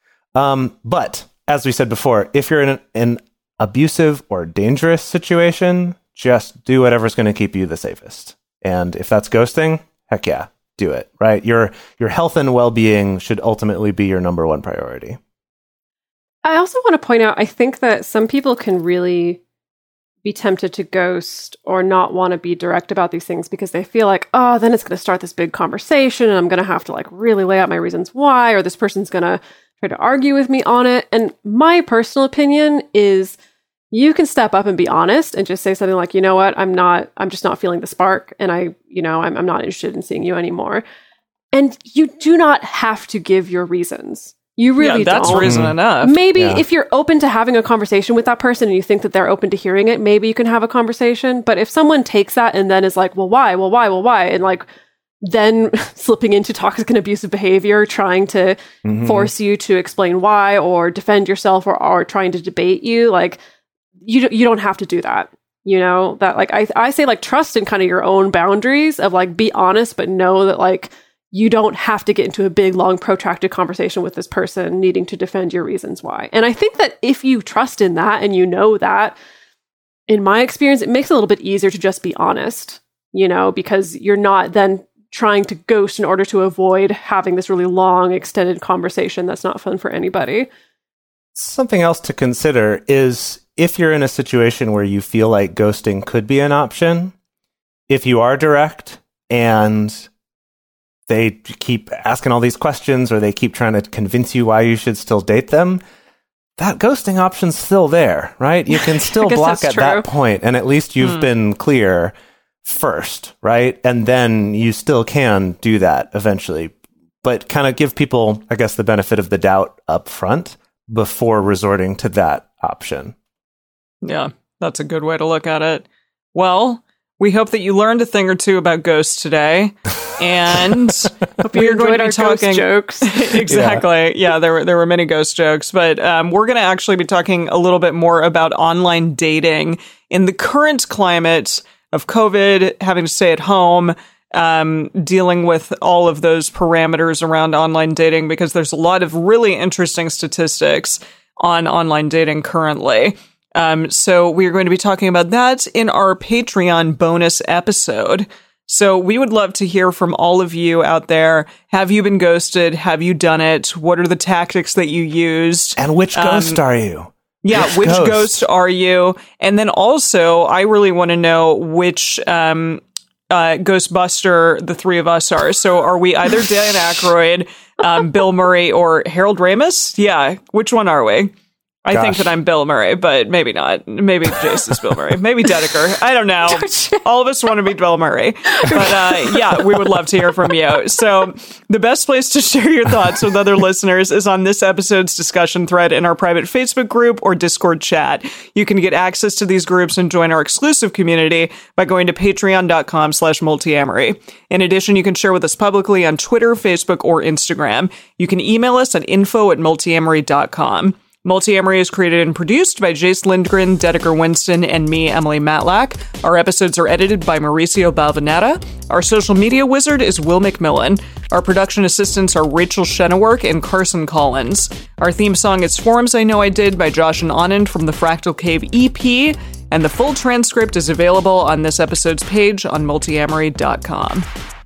[SPEAKER 3] But as we said before, if you're in an abusive or dangerous situation, just do whatever's going to keep you the safest. And if that's ghosting, heck yeah, do it, right? Your health and well-being should ultimately be your number one priority.
[SPEAKER 1] I also want to point out, I think that some people can really be tempted to ghost or not want to be direct about these things because they feel like, oh, then it's going to start this big conversation and I'm going to have to like really lay out my reasons why, or this person's going to try to argue with me on it. And my personal opinion is you can step up and be honest and just say something like, you know what, I'm just not feeling the spark and I'm not interested in seeing you anymore. And you do not have to give your reasons. You really
[SPEAKER 2] that's
[SPEAKER 1] don't.
[SPEAKER 2] reason enough.
[SPEAKER 1] Maybe
[SPEAKER 3] Yeah.
[SPEAKER 1] if you're open to having a conversation with that person and you think that they're open to hearing it, maybe you can have a conversation. But if someone takes that and then is like, well, why? Well, why? Well, why? And like then slipping into toxic and abusive behavior, trying to force you to explain why or defend yourself or trying to debate you, like you don't have to do that. You know, that like I say like trust in kind of your own boundaries of like be honest, but know that like you don't have to get into a big, long, protracted conversation with this person needing to defend your reasons why. And I think that if you trust in that and you know that, in my experience, it makes it a little bit easier to just be honest, you know, because you're not then trying to ghost in order to avoid having this really long, extended conversation that's not fun for anybody.
[SPEAKER 3] Something else to consider is if you're in a situation where you feel like ghosting could be an option, if you are direct and they keep asking all these questions or they keep trying to convince you why you should still date them, that ghosting option's still there, right? You can still
[SPEAKER 1] guess
[SPEAKER 3] block
[SPEAKER 1] that's
[SPEAKER 3] at that
[SPEAKER 1] true.
[SPEAKER 3] point, and at least you've been clear first, right? And then you still can do that eventually, but kind of give people, I guess, the benefit of the doubt up front before resorting to that option.
[SPEAKER 2] Yeah, that's a good way to look at it. Well, we hope that you learned a thing or two about ghosts today. And we are going to be talking
[SPEAKER 1] jokes.
[SPEAKER 2] Exactly. Yeah, there were many ghost jokes, but we're going to actually be talking a little bit more about online dating in the current climate of COVID, having to stay at home, dealing with all of those parameters around online dating, because there's a lot of really interesting statistics on online dating currently. So we're going to be talking about that in our Patreon bonus episode. So we would love to hear from all of you out there. Have you been ghosted? Have you done it? What are the tactics that you used?
[SPEAKER 3] And which ghost are you?
[SPEAKER 2] Yeah, which ghost are you? And then also, I really want to know which Ghostbuster the three of us are. So are we either Dan Aykroyd, Bill Murray, or Harold Ramis? Yeah, which one are we? I think that I'm Bill Murray, but maybe not. Maybe Jason's Bill Murray. Maybe Dedeker. I don't know. All of us want to be Bill Murray. But yeah, we would love to hear from you. So the best place to share your thoughts with other listeners is on this episode's discussion thread in our private Facebook group or Discord chat. You can get access to these groups and join our exclusive community by going to patreon.com/multiamory. In addition, you can share with us publicly on Twitter, Facebook, or Instagram. You can email us at info@multiamory.com. Multiamory is created and produced by Jace Lindgren, Dedeker Winston, and me, Emily Matlack. Our episodes are edited by Mauricio Balvanera. Our social media wizard is Will McMillan. Our production assistants are Rachel Shennework and Carson Collins. Our theme song is Forms I Know I Did by Josh and Anand from the Fractal Cave EP, and the full transcript is available on this episode's page on multiamory.com.